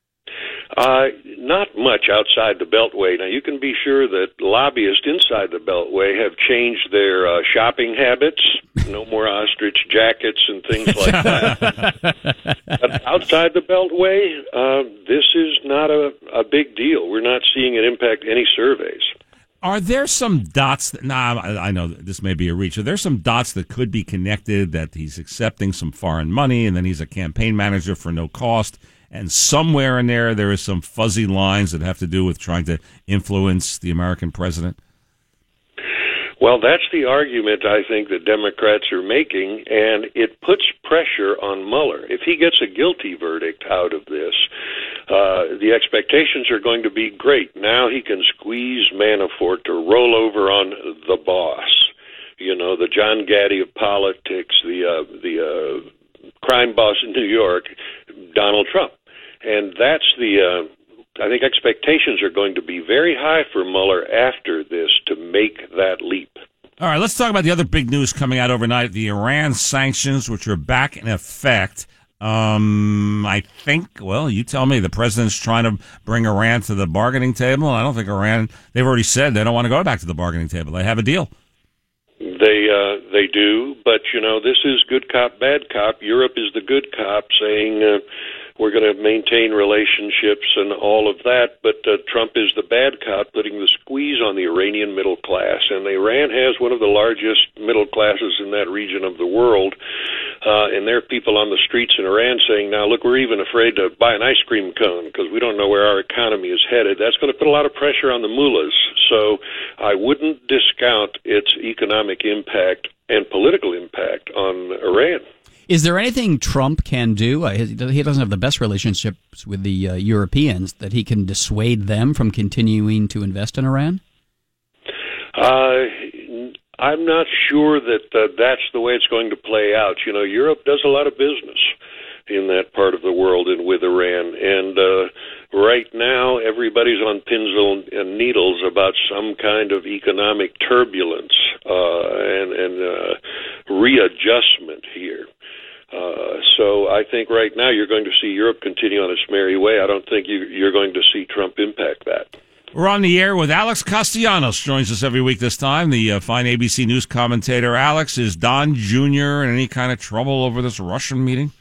Not much outside the Beltway. Now, you can be sure that lobbyists inside the Beltway have changed their shopping habits. No more ostrich jackets and things like that. But outside the Beltway, this is not a big deal. We're not seeing it impact any surveys. Are there some dots I know this may be a reach. Are there some dots that could be connected, that he's accepting some foreign money and then he's a campaign manager for no cost, and somewhere in there is some fuzzy lines that have to do with trying to influence the American president? Well, that's the argument I think that Democrats are making, and it puts pressure on Mueller. If he gets a guilty verdict out of this, the expectations are going to be great. Now he can squeeze Manafort to roll over on the boss. You know, the John Gaddy of politics, the crime boss in New York, Donald Trump. And that's I think expectations are going to be very high for Mueller after this to make that leap. All right, let's talk about the other big news coming out overnight, the Iran sanctions, which are back in effect. I think, well, you tell me, the president's trying to bring Iran to the bargaining table. I don't think Iran, they've already said they don't want to go back to the bargaining table. They have a deal. They do, but, you know, this is good cop, bad cop. Europe is the good cop saying we're going to maintain relationships and all of that, but Trump is the bad cop, putting the squeeze on the Iranian middle class. And Iran has one of the largest middle classes in that region of the world, and there are people on the streets in Iran saying, now, look, we're even afraid to buy an ice cream cone because we don't know where our economy is headed. That's going to put a lot of pressure on the mullahs. So I wouldn't discount its economic impact and political impact on Iran. Is there anything Trump can do? He doesn't have the best relationships with the Europeans, that he can dissuade them from continuing to invest in Iran? I'm not sure that that's the way it's going to play out. You know, Europe does a lot of business in that part of the world and with Iran. And right now, everybody's on pins and needles about some kind of economic turbulence and readjustment here. So I think right now you're going to see Europe continue on its merry way. I don't think you're going to see Trump impact that. We're on the air with Alex Castellanos, joins us every week this time, the fine ABC News commentator. Alex, is Don Jr. in any kind of trouble over this Russian meeting?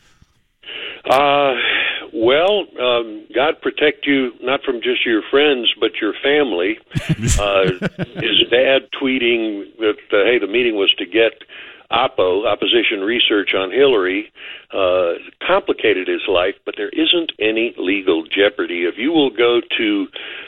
Well, God protect you, not from just your friends, but your family. His dad tweeting that, hey, the meeting was to get opposition research on Hillary, complicated his life, but there isn't any legal jeopardy. If you will go to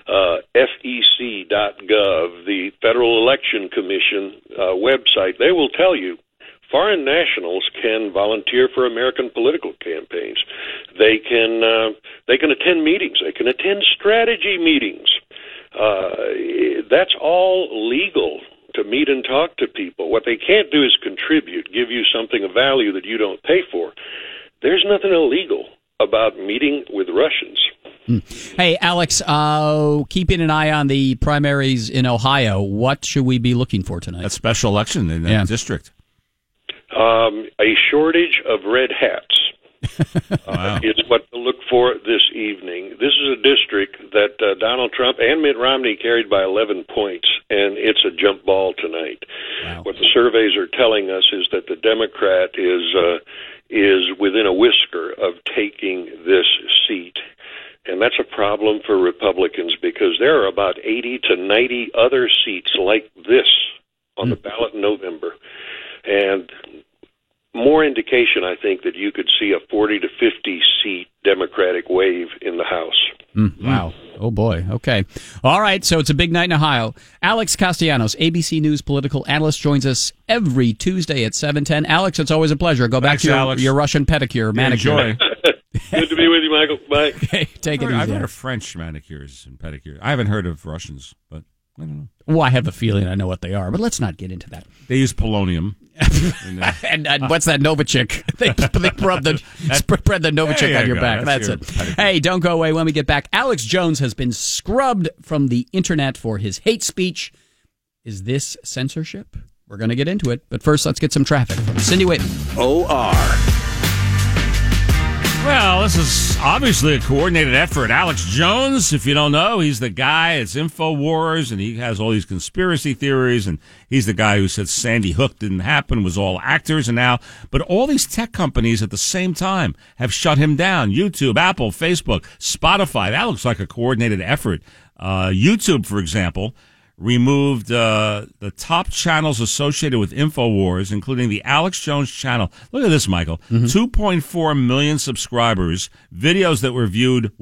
FEC.gov, the Federal Election Commission website, they will tell you foreign nationals can volunteer for American political campaigns. They can attend meetings. They can attend strategy meetings. That's all legal, to meet and talk to people. What they can't do is contribute, give you something of value that you don't pay for. There's nothing illegal about meeting with Russians. Hey, Alex, keeping an eye on the primaries in Ohio. What should we be looking for tonight? A special election in that district. A shortage of red hats. It's what to look for this evening. This is a district that Donald Trump and Mitt Romney carried by 11 points, and it's a jump ball tonight. Wow. What the surveys are telling us is that the Democrat is within a whisker of taking this seat. And that's a problem for Republicans because there are about 80 to 90 other seats like this on the ballot in November. And more indication, I think, that you could see a 40 to 50 seat Democratic wave in the House. Wow. Oh, boy. Okay. All right. So it's a big night in Ohio. Alex Castellanos, ABC News political analyst, joins us every Tuesday at 7:10. Alex, it's always a pleasure. Go back to your Russian pedicure, manicure. Enjoy. Good to be with you, Michael. Bye. Okay, take it easy. I've heard of French manicures and pedicures. I haven't heard of Russians, but I don't know. Well, I have a feeling I know what they are, but let's not get into that. They use polonium. and what's that Novichok? They rub spread the Novichok on your back. That's it. Hey, don't go away when we get back. Alex Jones has been scrubbed from the internet for his hate speech. Is this censorship? We're going to get into it, but first let's get some traffic from Cindy Whitten. OR. Well, this is obviously a coordinated effort. Alex Jones, if you don't know, he's the guy, it's InfoWars, and he has all these conspiracy theories, and he's the guy who said Sandy Hook didn't happen, was all actors, and now, but all these tech companies at the same time have shut him down. YouTube, Apple, Facebook, Spotify. That looks like a coordinated effort. YouTube, for example, removed the top channels associated with InfoWars, including the Alex Jones channel. Look at this, Michael. 2.4 million subscribers, videos that were viewed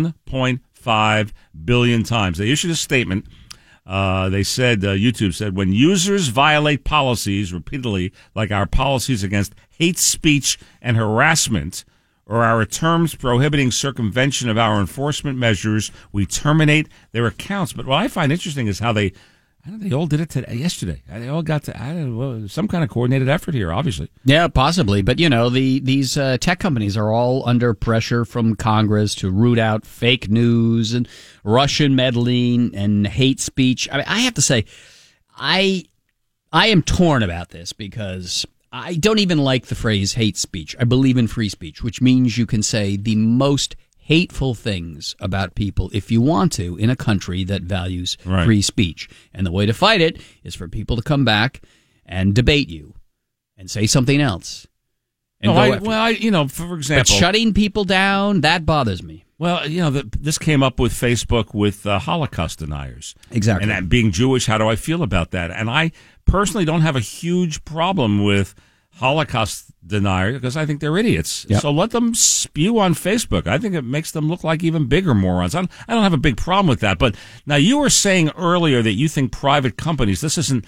1.5 billion times. They issued a statement. They said, YouTube said, when users violate policies repeatedly, like our policies against hate speech and harassment, or our terms prohibiting circumvention of our enforcement measures, we terminate their accounts. But what I find interesting is how they all did it yesterday. They all got to some kind of coordinated effort here, obviously. Yeah, possibly. But, these tech companies are all under pressure from Congress to root out fake news and Russian meddling and hate speech. I mean, I have to say, I am torn about this because I don't even like the phrase hate speech. I believe in free speech, which means you can say the most hateful things about people if you want to in a country that values free speech. And the way to fight it is for people to come back and debate you and say something else. And for example, but shutting people down, that bothers me. Well, this came up with Facebook with Holocaust deniers. Exactly. And that being Jewish, how do I feel about that? And I personally don't have a huge problem with Holocaust deniers because I think they're idiots. Yep. So let them spew on Facebook. I think it makes them look like even bigger morons. I don't have a big problem with that. But now you were saying earlier that you think private companies, this isn't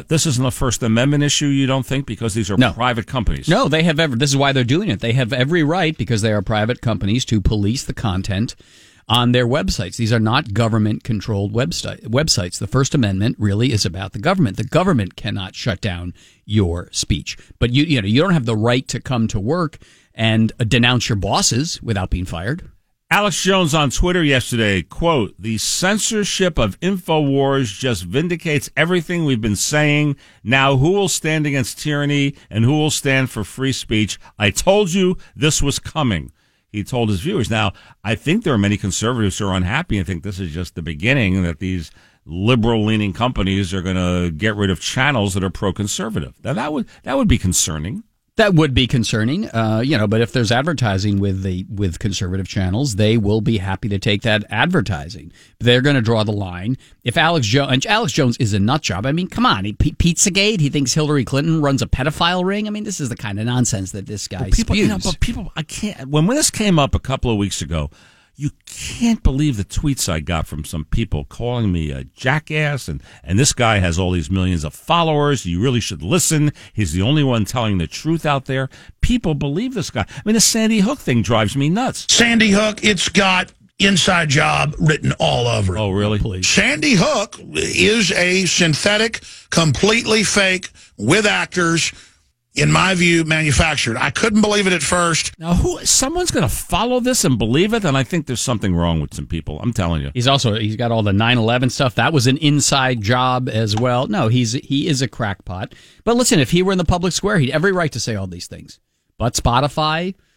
a First Amendment issue, you don't think, because these are private companies? No, they have this is why they're doing it. They have every right, because they are private companies, to police the content on their websites. These are not government-controlled websites. The First Amendment really is about the government. The government cannot shut down your speech. But you don't have the right to come to work and denounce your bosses without being fired. Alex Jones on Twitter yesterday, quote, the censorship of InfoWars just vindicates everything we've been saying. Now who will stand against tyranny and who will stand for free speech? I told you this was coming. He told his viewers. Now, I think there are many conservatives who are unhappy and think this is just the beginning, that these liberal-leaning companies are going to get rid of channels that are pro-conservative. Now, that would be concerning. That would be concerning, but if there's advertising with conservative channels, they will be happy to take that advertising. They're going to draw the line. If Alex Jones is a nut job, I mean, come on, Pizzagate, he thinks Hillary Clinton runs a pedophile ring. I mean, this is the kind of nonsense that this guy spews. I can't. When this came up a couple of weeks ago, you can't believe the tweets I got from some people calling me a jackass, and this guy has all these millions of followers. You really should listen. He's the only one telling the truth out there. People believe this guy. I mean, the Sandy Hook thing drives me nuts. Sandy Hook, it's got inside job written all over it. Oh, really? Please. Sandy Hook is a synthetic, completely fake, with actors, in my view, manufactured. I couldn't believe it at first. Now, someone's going to follow this and believe it, and I think there's something wrong with some people. I'm telling you. He's got all the 9/11 stuff. That was an inside job as well. No, he is a crackpot. But listen, if he were in the public square, he'd every right to say all these things. But Spotify,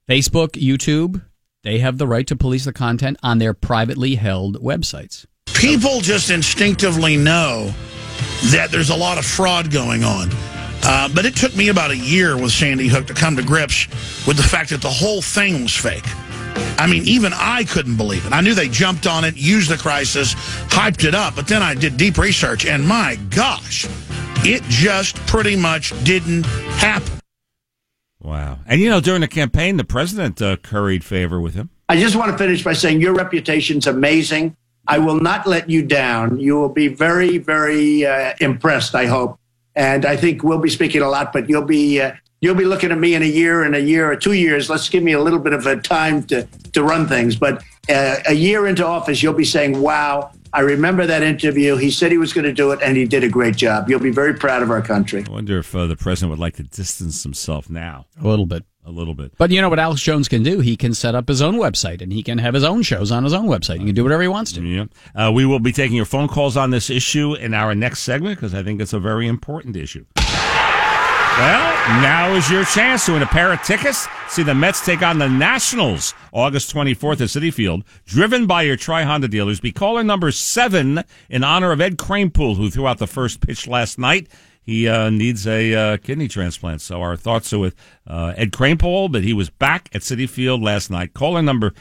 Facebook, YouTube, they have the right to police the content on their privately held websites. People just instinctively know that there's a lot of fraud going on. But it took me about a year with Sandy Hook to come to grips with the fact that the whole thing was fake. I mean, even I couldn't believe it. I knew they jumped on it, used the crisis, hyped it up, but then I did deep research, and my gosh, it just pretty much didn't happen. Wow. And, you know, during the campaign, the president curried favor with him. I just want to finish by saying your reputation's amazing. I will not let you down. You will be very, very impressed, I hope. And I think we'll be speaking a lot, but you'll be looking at me in a year or 2 years. Let's give me a little bit of a time to run things. But a year into office, you'll be saying, wow, I remember that interview. He said he was going to do it, and he did a great job. You'll be very proud of our country. I wonder if the president would like to distance himself now. A little bit. A little bit. But you know what Alex Jones can do? He can set up his own website, and he can have his own shows on his own website. He can do whatever he wants to. Yeah. We will be taking your phone calls on this issue in our next segment because I think it's a very important issue. Well, now is your chance to win a pair of tickets. See the Mets take on the Nationals August 24th at Citi Field. Driven by your Tri-Honda dealers. Be caller number 7 in honor of Ed Kranepool, who threw out the first pitch last night. He needs a kidney transplant. So our thoughts are with Ed Kranepool, but he was back at Citi Field last night. Caller number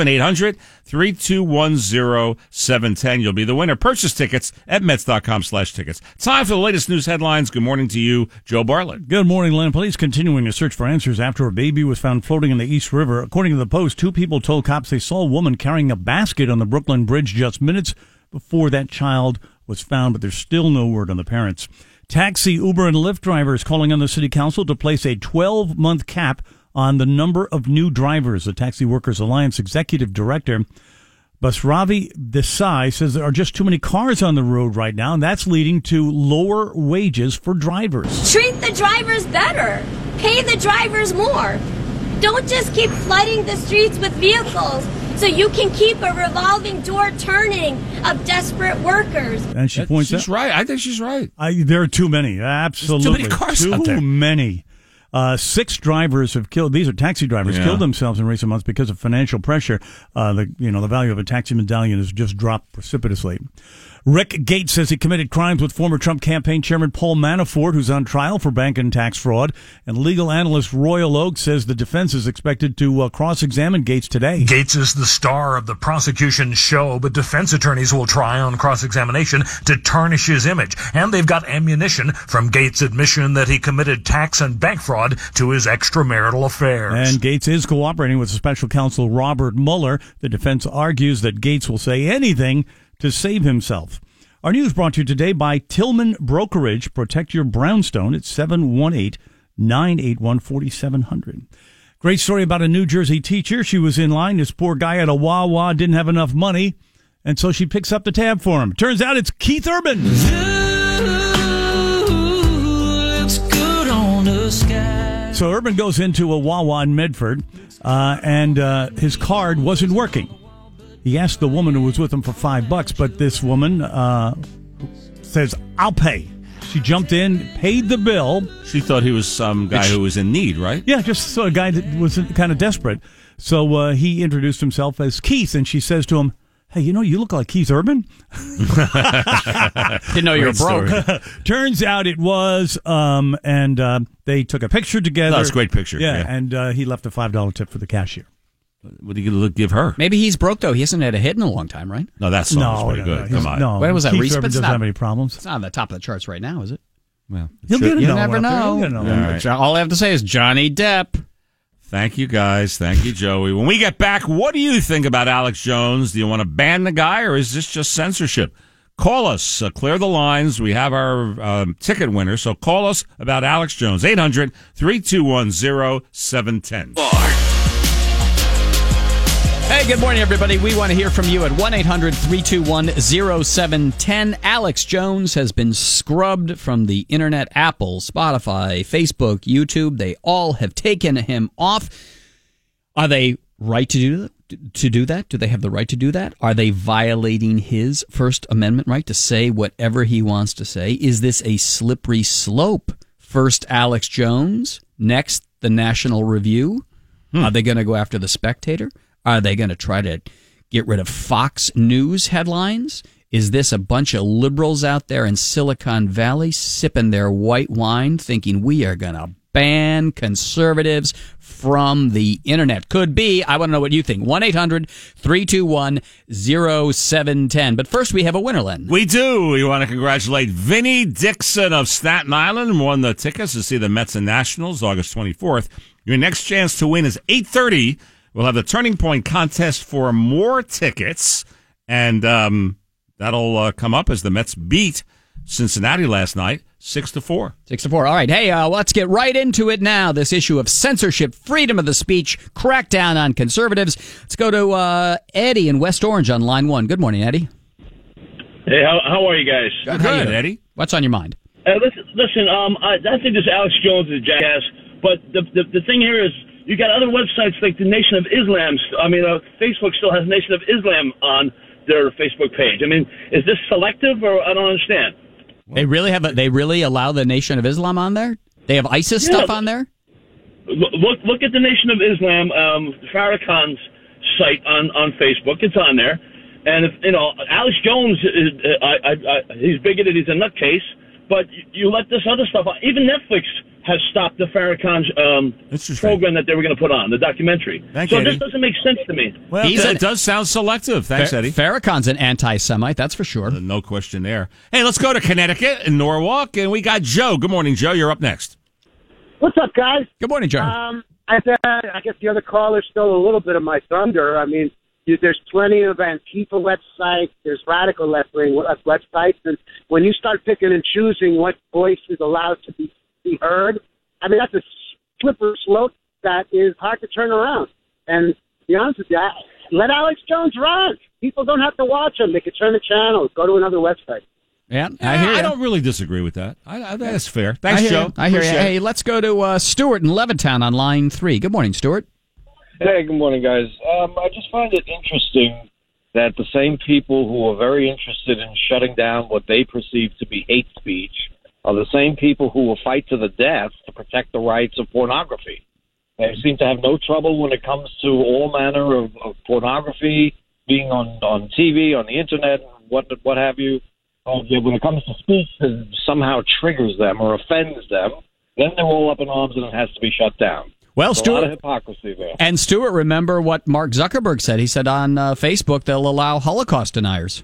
7-800-3210-710. You'll be the winner. Purchase tickets at Mets.com/tickets. Time for the latest news headlines. Good morning to you, Joe Bartlett. Good morning, Len. Police continuing a search for answers after a baby was found floating in the East River. According to the Post, 2 people told cops they saw a woman carrying a basket on the Brooklyn Bridge just minutes before that child was found, but there's still no word on the parents. Taxi, Uber, and Lyft drivers calling on the city council to place a 12-month cap on the number of new drivers. The Taxi Workers Alliance executive director, Basravi Desai, says there are just too many cars on the road right now, and that's leading to lower wages for drivers. Treat the drivers better. Pay the drivers more. Don't just keep flooding the streets with vehicles so you can keep a revolving door turning of desperate workers. And she points She's right. I think she's right. There are too many. Absolutely. There's too many cars out there. Too many. 6 drivers have killed. These are taxi drivers. Killed themselves in recent months because of financial pressure. The value of a taxi medallion has just dropped precipitously. Rick Gates says he committed crimes with former Trump campaign chairman Paul Manafort, who's on trial for bank and tax fraud. And legal analyst Royal Oak says the defense is expected to cross-examine Gates today. Gates is the star of the prosecution's show, but defense attorneys will try on cross-examination to tarnish his image. And they've got ammunition from Gates' admission that he committed tax and bank fraud to his extramarital affairs. And Gates is cooperating with special counsel Robert Mueller. The defense argues that Gates will say anything to save himself. Our news brought to you today by Tillman Brokerage. Protect your brownstone at 718-981-4700. Great story about a New Jersey teacher. She was in line. This poor guy at a Wawa didn't have enough money, and so she picks up the tab for him. Turns out it's Keith Urban. Looks good on the sky. So Urban goes into a Wawa in Medford, and his card wasn't working. He asked the woman who was with him for $5, but this woman says, "I'll pay." She jumped in, paid the bill. She thought he was some guy who was in need, right? Yeah, just a guy that was kind of desperate. So he introduced himself as Keith, and she says to him, "Hey, you look like Keith Urban." Didn't know you were broke. Turns out it was, and they took a picture together. That's a great picture. Yeah, and he left a $5 tip for the cashier. What are you going to give her? Maybe he's broke, though. He hasn't had a hit in a long time, right? No, that song was pretty good. Come on. No, what was that? Keith Urban doesn't have any problems. It's not on the top of the charts right now, is it? Well, he'll get it. You never know. Right. All I have to say is Johnny Depp. Thank you, guys. Thank you, Joey. When we get back, what do you think about Alex Jones? Do you want to ban the guy, or is this just censorship? Call us. Clear the lines. We have our ticket winner, so call us about Alex Jones. 800-321-0710. Hey, good morning, everybody. We want to hear from you at 1-800-321-0710. Alex Jones has been scrubbed from the internet. Apple, Spotify, Facebook, YouTube. They all have taken him off. Are they right to do that? Do they have the right to do that? Are they violating his First Amendment right to say whatever he wants to say? Is this a slippery slope? First, Alex Jones. Next, the National Review. Are they going to go after the Spectator? Are they going to try to get rid of Fox News headlines? Is this a bunch of liberals out there in Silicon Valley sipping their white wine thinking we are going to ban conservatives from the internet? Could be. I want to know what you think. 1-800-321-0710. But first, we have a winner, Len. We do. We want to congratulate Vinny Dixon of Staten Island, who won the tickets to see the Mets and Nationals August 24th. Your next chance to win is 8:30. We'll have the Turning Point contest for more tickets, and that'll come up as the Mets beat Cincinnati last night, 6-4. 6-4. All right. Hey, let's get right into it now. This issue of censorship, freedom of the speech, crackdown on conservatives. Let's go to Eddie in West Orange on line 1. Good morning, Eddie. Hey, how are you guys? Good, Eddie. What's on your mind? Listen. I think this Alex Jones is a jackass. But the thing here is, you got other websites like the Nation of Islam. Facebook still has Nation of Islam on their Facebook page. I mean, is this selective, or I don't understand? They really allow the Nation of Islam on there? They have ISIS stuff on there? Look at the Nation of Islam, Farrakhan's site on Facebook. It's on there. And if Alex Jones he's bigoted, he's a nutcase. But you let this other stuff on. Even Netflix has stopped the Farrakhan's program that they were going to put on, the documentary. Thank you, this Eddie. doesn't make sense to me. Well, it does sound selective. Thanks, Eddie. Farrakhan's an anti-Semite, that's for sure. No question there. Hey, let's go to Connecticut in Norwalk, and we got Joe. Good morning, Joe. You're up next. What's up, guys? Good morning, Joe. I guess the other caller stole a little bit of my thunder. I mean, there's plenty of Antifa websites. There's radical left-wing websites. And when you start picking and choosing what voice is allowed to be heard, I mean, that's a slippery slope that is hard to turn around. And to be honest with you, let Alex Jones run. People don't have to watch him. They can turn the channel, go to another website. Yeah, I hear you. I don't really disagree with that. That's fair. Thanks, Joe. I hear you. Hey, let's go to Stuart in Levittown on line 3. Good morning, Stuart. Hey, good morning, guys. I just find it interesting that the same people who are very interested in shutting down what they perceive to be hate speech are the same people who will fight to the death to protect the rights of pornography. They seem to have no trouble when it comes to all manner of pornography being on TV, on the internet, what have you. When it comes to speech that somehow triggers them or offends them, then they're all up in arms and it has to be shut down. Well, Stuart, a lot of hypocrisy there. And Stuart, remember what Mark Zuckerberg said. He said on Facebook they'll allow Holocaust deniers.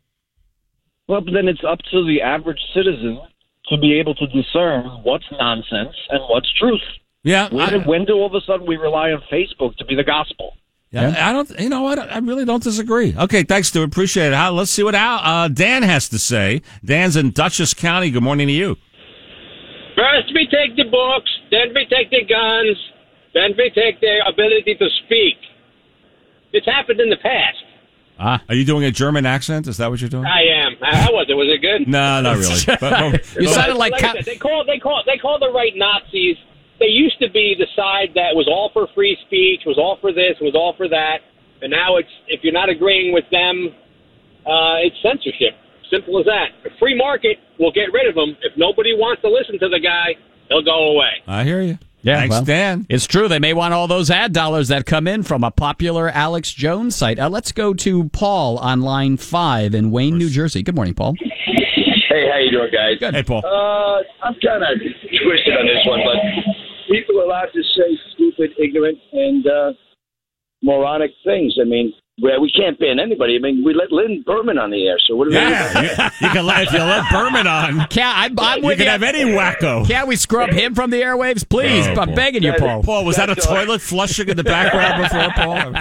Well, but then it's up to the average citizen to be able to discern what's nonsense and what's truth. Yeah. When do all of a sudden we rely on Facebook to be the gospel? Yeah. I don't. You know what? I really don't disagree. Okay, thanks, Stuart. Appreciate it. Let's see what Dan has to say. Dan's in Dutchess County. Good morning to you. First we take the books, then we take the guns, then we take their ability to speak. It's happened in the past. Are you doing a German accent? Is that what you're doing? I am. How was it? Was it good? No, not really. You sounded like I said, they call the right Nazis. They used to be the side that was all for free speech, was all for this, was all for that, and now it's if you're not agreeing with them, it's censorship. Simple as that. A free market will get rid of him. If nobody wants to listen to the guy, he'll go away. I hear you. Yeah, thanks, Dan. It's true. They may want all those ad dollars that come in from a popular Alex Jones site. Let's go to Paul on line 5 in Wayne, New Jersey. Good morning, Paul. Hey, how you doing, guys? Good. Hey, Paul. I'm kind of twisted on this one, but people are allowed to say stupid, ignorant, and moronic things. I mean, we can't ban anybody. I mean, we let Lynn Berman on the air, so what do we do? You can if you let Berman on, I'm you can have any wacko. Can't we scrub him from the airwaves, please? I'm begging you, Paul. Paul, was that a toilet flushing in the background before, Paul?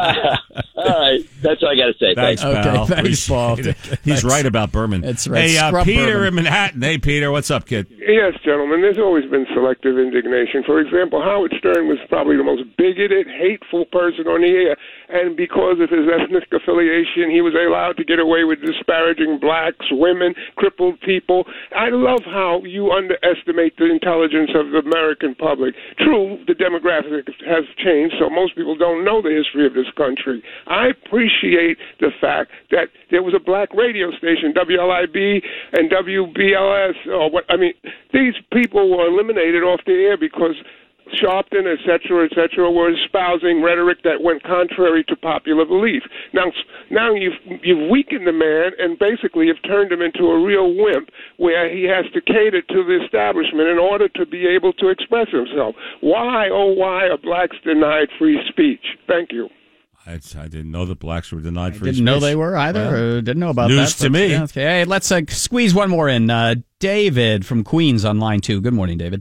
All right, that's all I got to say. Thanks, pal. Okay, thanks, Paul. He's right about Berman. That's right. Hey, Scrub Peter Berman. in Manhattan. Hey, Peter, what's up, kid? Yes, gentlemen, there's always been selective indignation. For example, Howard Stern was probably the most bigoted, hateful person on the air, and because of his ethnic affiliation, he was allowed to get away with disparaging blacks, women, crippled people. I love how you underestimate the intelligence of the American public. True, the demographic has changed, so most people don't know the history of this country. I appreciate the fact that there was a black radio station, WLIB and WBLS. These people were eliminated off the air because Sharpton, et cetera, were espousing rhetoric that went contrary to popular belief. Now you've weakened the man and basically have turned him into a real wimp where he has to cater to the establishment in order to be able to express himself. Why, oh why, are blacks denied free speech? Thank you. I didn't know that blacks were denied free speech. Didn't know they were either. Didn't know about that. News to me. Yeah, okay. Hey, let's squeeze one more in. David from Queens on line 2. Good morning, David.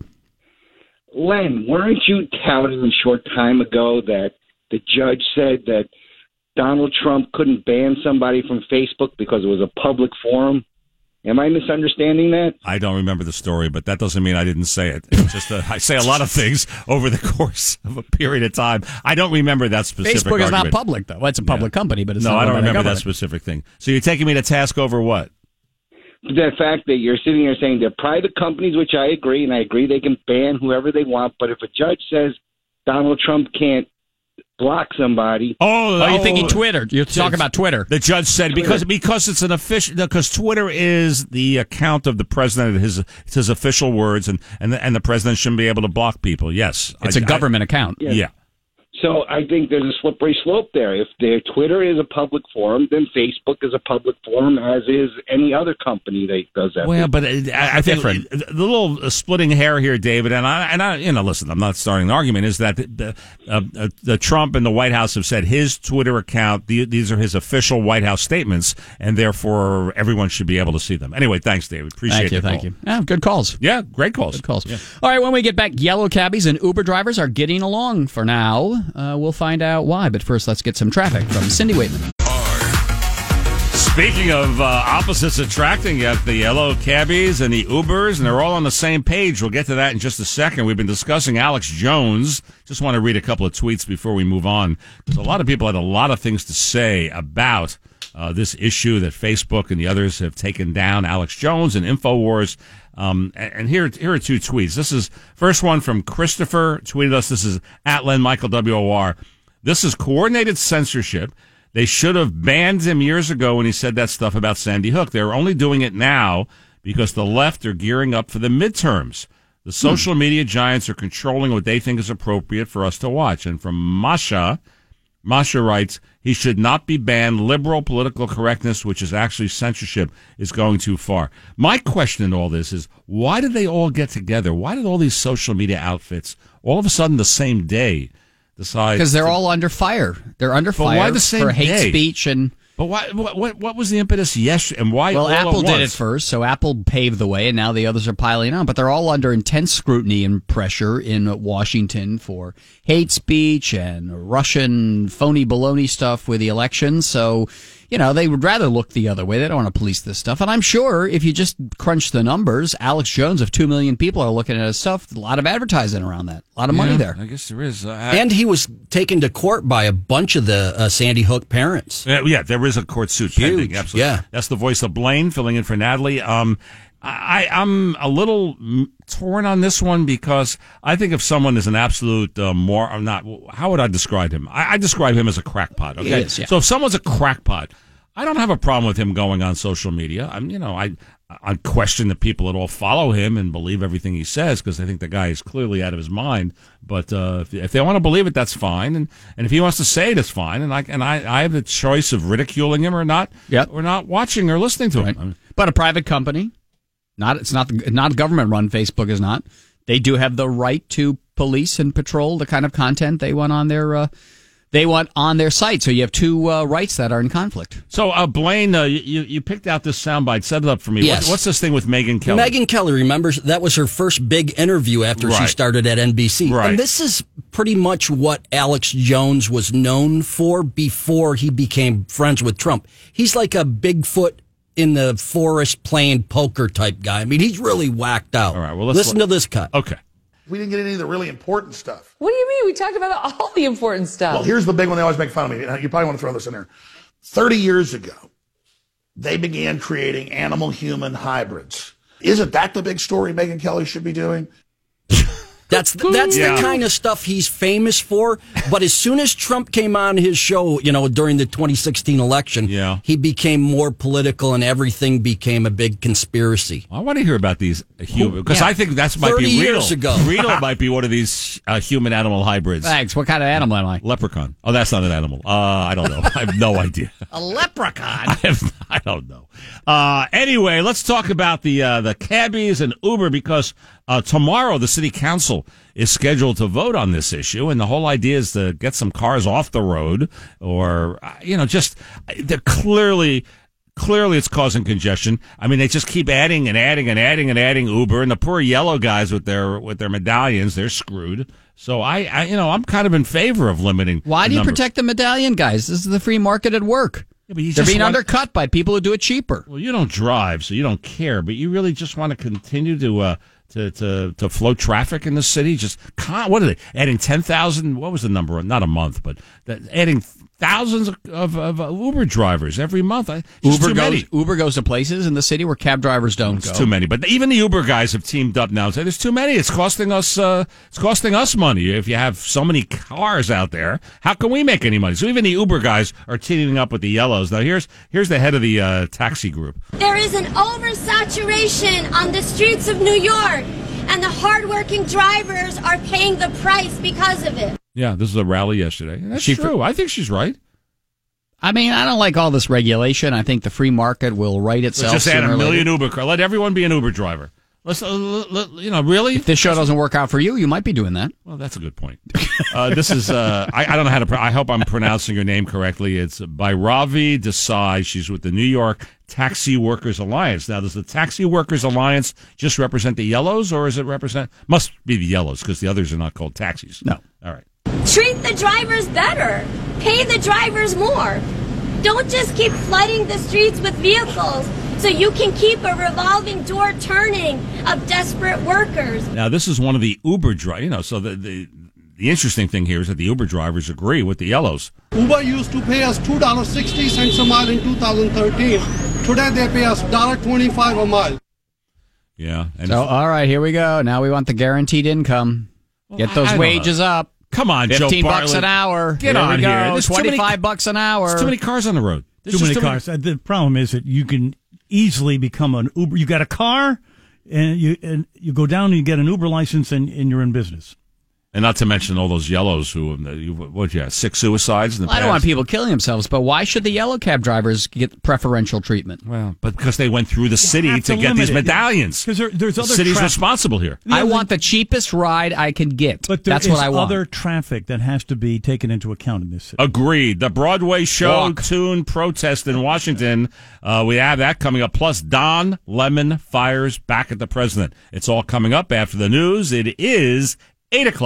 Len, weren't you touting a short time ago that the judge said that Donald Trump couldn't ban somebody from Facebook because it was a public forum? Am I misunderstanding that? I don't remember the story, but that doesn't mean I didn't say it. It's just I say a lot of things over the course of a period of time. I don't remember that specific Facebook is argument. not public, though. Well, it's a public company, but it's not I don't remember that government. specific thing. So you're taking me to task over what? The fact that you're sitting here saying they're private companies, which I agree, and I agree they can ban whoever they want, but if a judge says Donald Trump can't block somebody... you're thinking Twitter. You're talking about Twitter. The judge said because it's an official, because Twitter is the account of the president, it's his official words, and the president shouldn't be able to block people. Yes. It's a government account. Yeah. So I think there's a slippery slope there. If their Twitter is a public forum, then Facebook is a public forum, as is any other company that does that. Well, but I think the little splitting hair here, David, and I, listen, I'm not starting an argument, is that the Trump and the White House have said his Twitter account, these are his official White House statements, and therefore everyone should be able to see them. Anyway, thanks, David. Appreciate it. Thank you. Yeah, good calls. Yeah, great calls. Good calls. Yeah. All right, when we get back, yellow cabbies and Uber drivers are getting along for now. We'll find out why, but first let's get some traffic from Cindy Waitman. Speaking of opposites attracting, you have the yellow cabbies and the Ubers, and they're all on the same page. We'll get to that in just a second. We've been discussing Alex Jones. Just want to read a couple of tweets before we move on, because a lot of people had a lot of things to say about this issue that Facebook and the others have taken down Alex Jones and InfoWars. And here are two tweets. This is first one from Christopher, tweeted us. This is at Len Michael WOR. This is coordinated censorship. They should have banned him years ago when he said that stuff about Sandy Hook. They're only doing it now because the left are gearing up for the midterms. The social media giants are controlling what they think is appropriate for us to watch. And from Masha writes, he should not be banned. Liberal political correctness, which is actually censorship, is going too far. My question in all this is, why did they all get together? Why did all these social media outfits all of a sudden the same day decide? Because they're all under fire. They're under fire why the same for hate day? speech and... But why? What was the impetus? Yes, and why? Well, all Apple at did it once? first, so Apple paved the way, and now the others are piling on. But they're all under intense scrutiny and pressure in Washington for hate speech and Russian phony baloney stuff with the election. So, they would rather look the other way. They don't want to police this stuff. And I'm sure if you just crunch the numbers, Alex Jones of 2 million people are looking at his stuff. A lot of advertising around that. A lot of money there. I guess there is. And he was taken to court by a bunch of the Sandy Hook parents. Yeah, there is a court suit pending. Absolutely. Yeah. That's the voice of Blaine filling in for Natalie. I'm a little torn on this one because I think if someone is an absolute how would I describe him? I describe him as a crackpot. Okay, He is, yeah. So if someone's a crackpot, I don't have a problem with him going on social media. I question the people that all follow him and believe everything he says because I think the guy is clearly out of his mind. But if they want to believe it, that's fine. And if he wants to say it, it's fine. And I have the choice of ridiculing him or not, or not watching or listening to him. But a private company, it's not government run. Facebook is not. They do have the right to police and patrol the kind of content they want on their site. So you have two rights that are in conflict. So, Blaine, you picked out this soundbite. Set it up for me. Yes. What's this thing with Megyn Kelly? Megyn Kelly, remembers, that was her first big interview after she started at NBC. Right. And this is pretty much what Alex Jones was known for before he became friends with Trump. He's like a Bigfoot in the forest playing poker type guy. I mean, he's really whacked out. All right, well, listen to this cut. Okay. We didn't get any of the really important stuff. What do you mean? We talked about all the important stuff. Well, here's the big one they always make fun of me. You probably want to throw this in there. 30 years ago, they began creating animal-human hybrids. Isn't that the big story Megyn Kelly should be doing? That's the kind of stuff he's famous for. But as soon as Trump came on his show, during the 2016 election, he became more political and everything became a big conspiracy. I want to hear about these human, because I think that might be 30 years ago. Rito might be one of these human-animal hybrids. Thanks. What kind of animal am I? Leprechaun. Oh, that's not an animal. I don't know. I have no idea. A leprechaun? I don't know. Anyway, let's talk about the cabbies and Uber, because tomorrow the city council is scheduled to vote on this issue, and the whole idea is to get some cars off the road, or they're clearly it's causing congestion. I mean, they just keep adding and adding and adding and adding Uber, and the poor yellow guys with their medallions, they're screwed. So I'm kind of in favor of limiting. Why do you protect the medallion guys? This is the free market at work. Yeah, but they're being undercut by people who do it cheaper. Well, you don't drive, so you don't care, but you really just want to continue to flow traffic in the city. What are they adding? 10,000? What was the number? Not a month, but adding thousands of Uber drivers every month. Uber goes to places in the city where cab drivers don't go. It's too many. But even the Uber guys have teamed up now and say there's too many. It's costing us money. If you have so many cars out there, how can we make any money? So even the Uber guys are teaming up with the yellows. Now here's the head of the taxi group. There is an oversaturation on the streets of New York, and the hardworking drivers are paying the price because of it. Yeah, this is a rally yesterday. That's true. I think she's right. I mean, I don't like all this regulation. I think the free market will right itself. Let's just add a million Uber cars. Let everyone be an Uber driver. Let's, really. If this show doesn't work out for you, you might be doing that. Well, that's a good point. This is, I don't know how to, I hope I'm pronouncing her name correctly. It's Bhairavi Desai. She's with the New York Taxi Workers Alliance. Now, does the Taxi Workers Alliance just represent the yellows, or is it must be the yellows, because the others are not called taxis. No. All right. Treat the drivers better. Pay the drivers more. Don't just keep flooding the streets with vehicles so you can keep a revolving door turning of desperate workers. Now, this is one of the Uber drivers, so the interesting thing here is that the Uber drivers agree with the yellows. Uber used to pay us $2.60 a mile in 2013. Today they pay us $1.25 a mile. Yeah. So, all right, here we go. Now we want the guaranteed income. Get those wages up. Come on, Joe $15 an hour. Get on here. There's $25 an hour. There's too many cars on the road. Too many cars. The problem is that you can easily become an Uber. You got a car, and you go down and you get an Uber license, and you're in business. And not to mention all those yellows who, 6 suicides in the past? I don't want people killing themselves, but why should the yellow cab drivers get preferential treatment? Well, but because they went through the city to get these medallions. Because there's other city's responsible here. I want the cheapest ride I can get. But that's what I want. Other traffic that has to be taken into account in this city. Agreed. The Broadway show tune protest in Washington. We have that coming up. Plus, Don Lemon fires back at the president. It's all coming up after the news. It is 8 o'clock.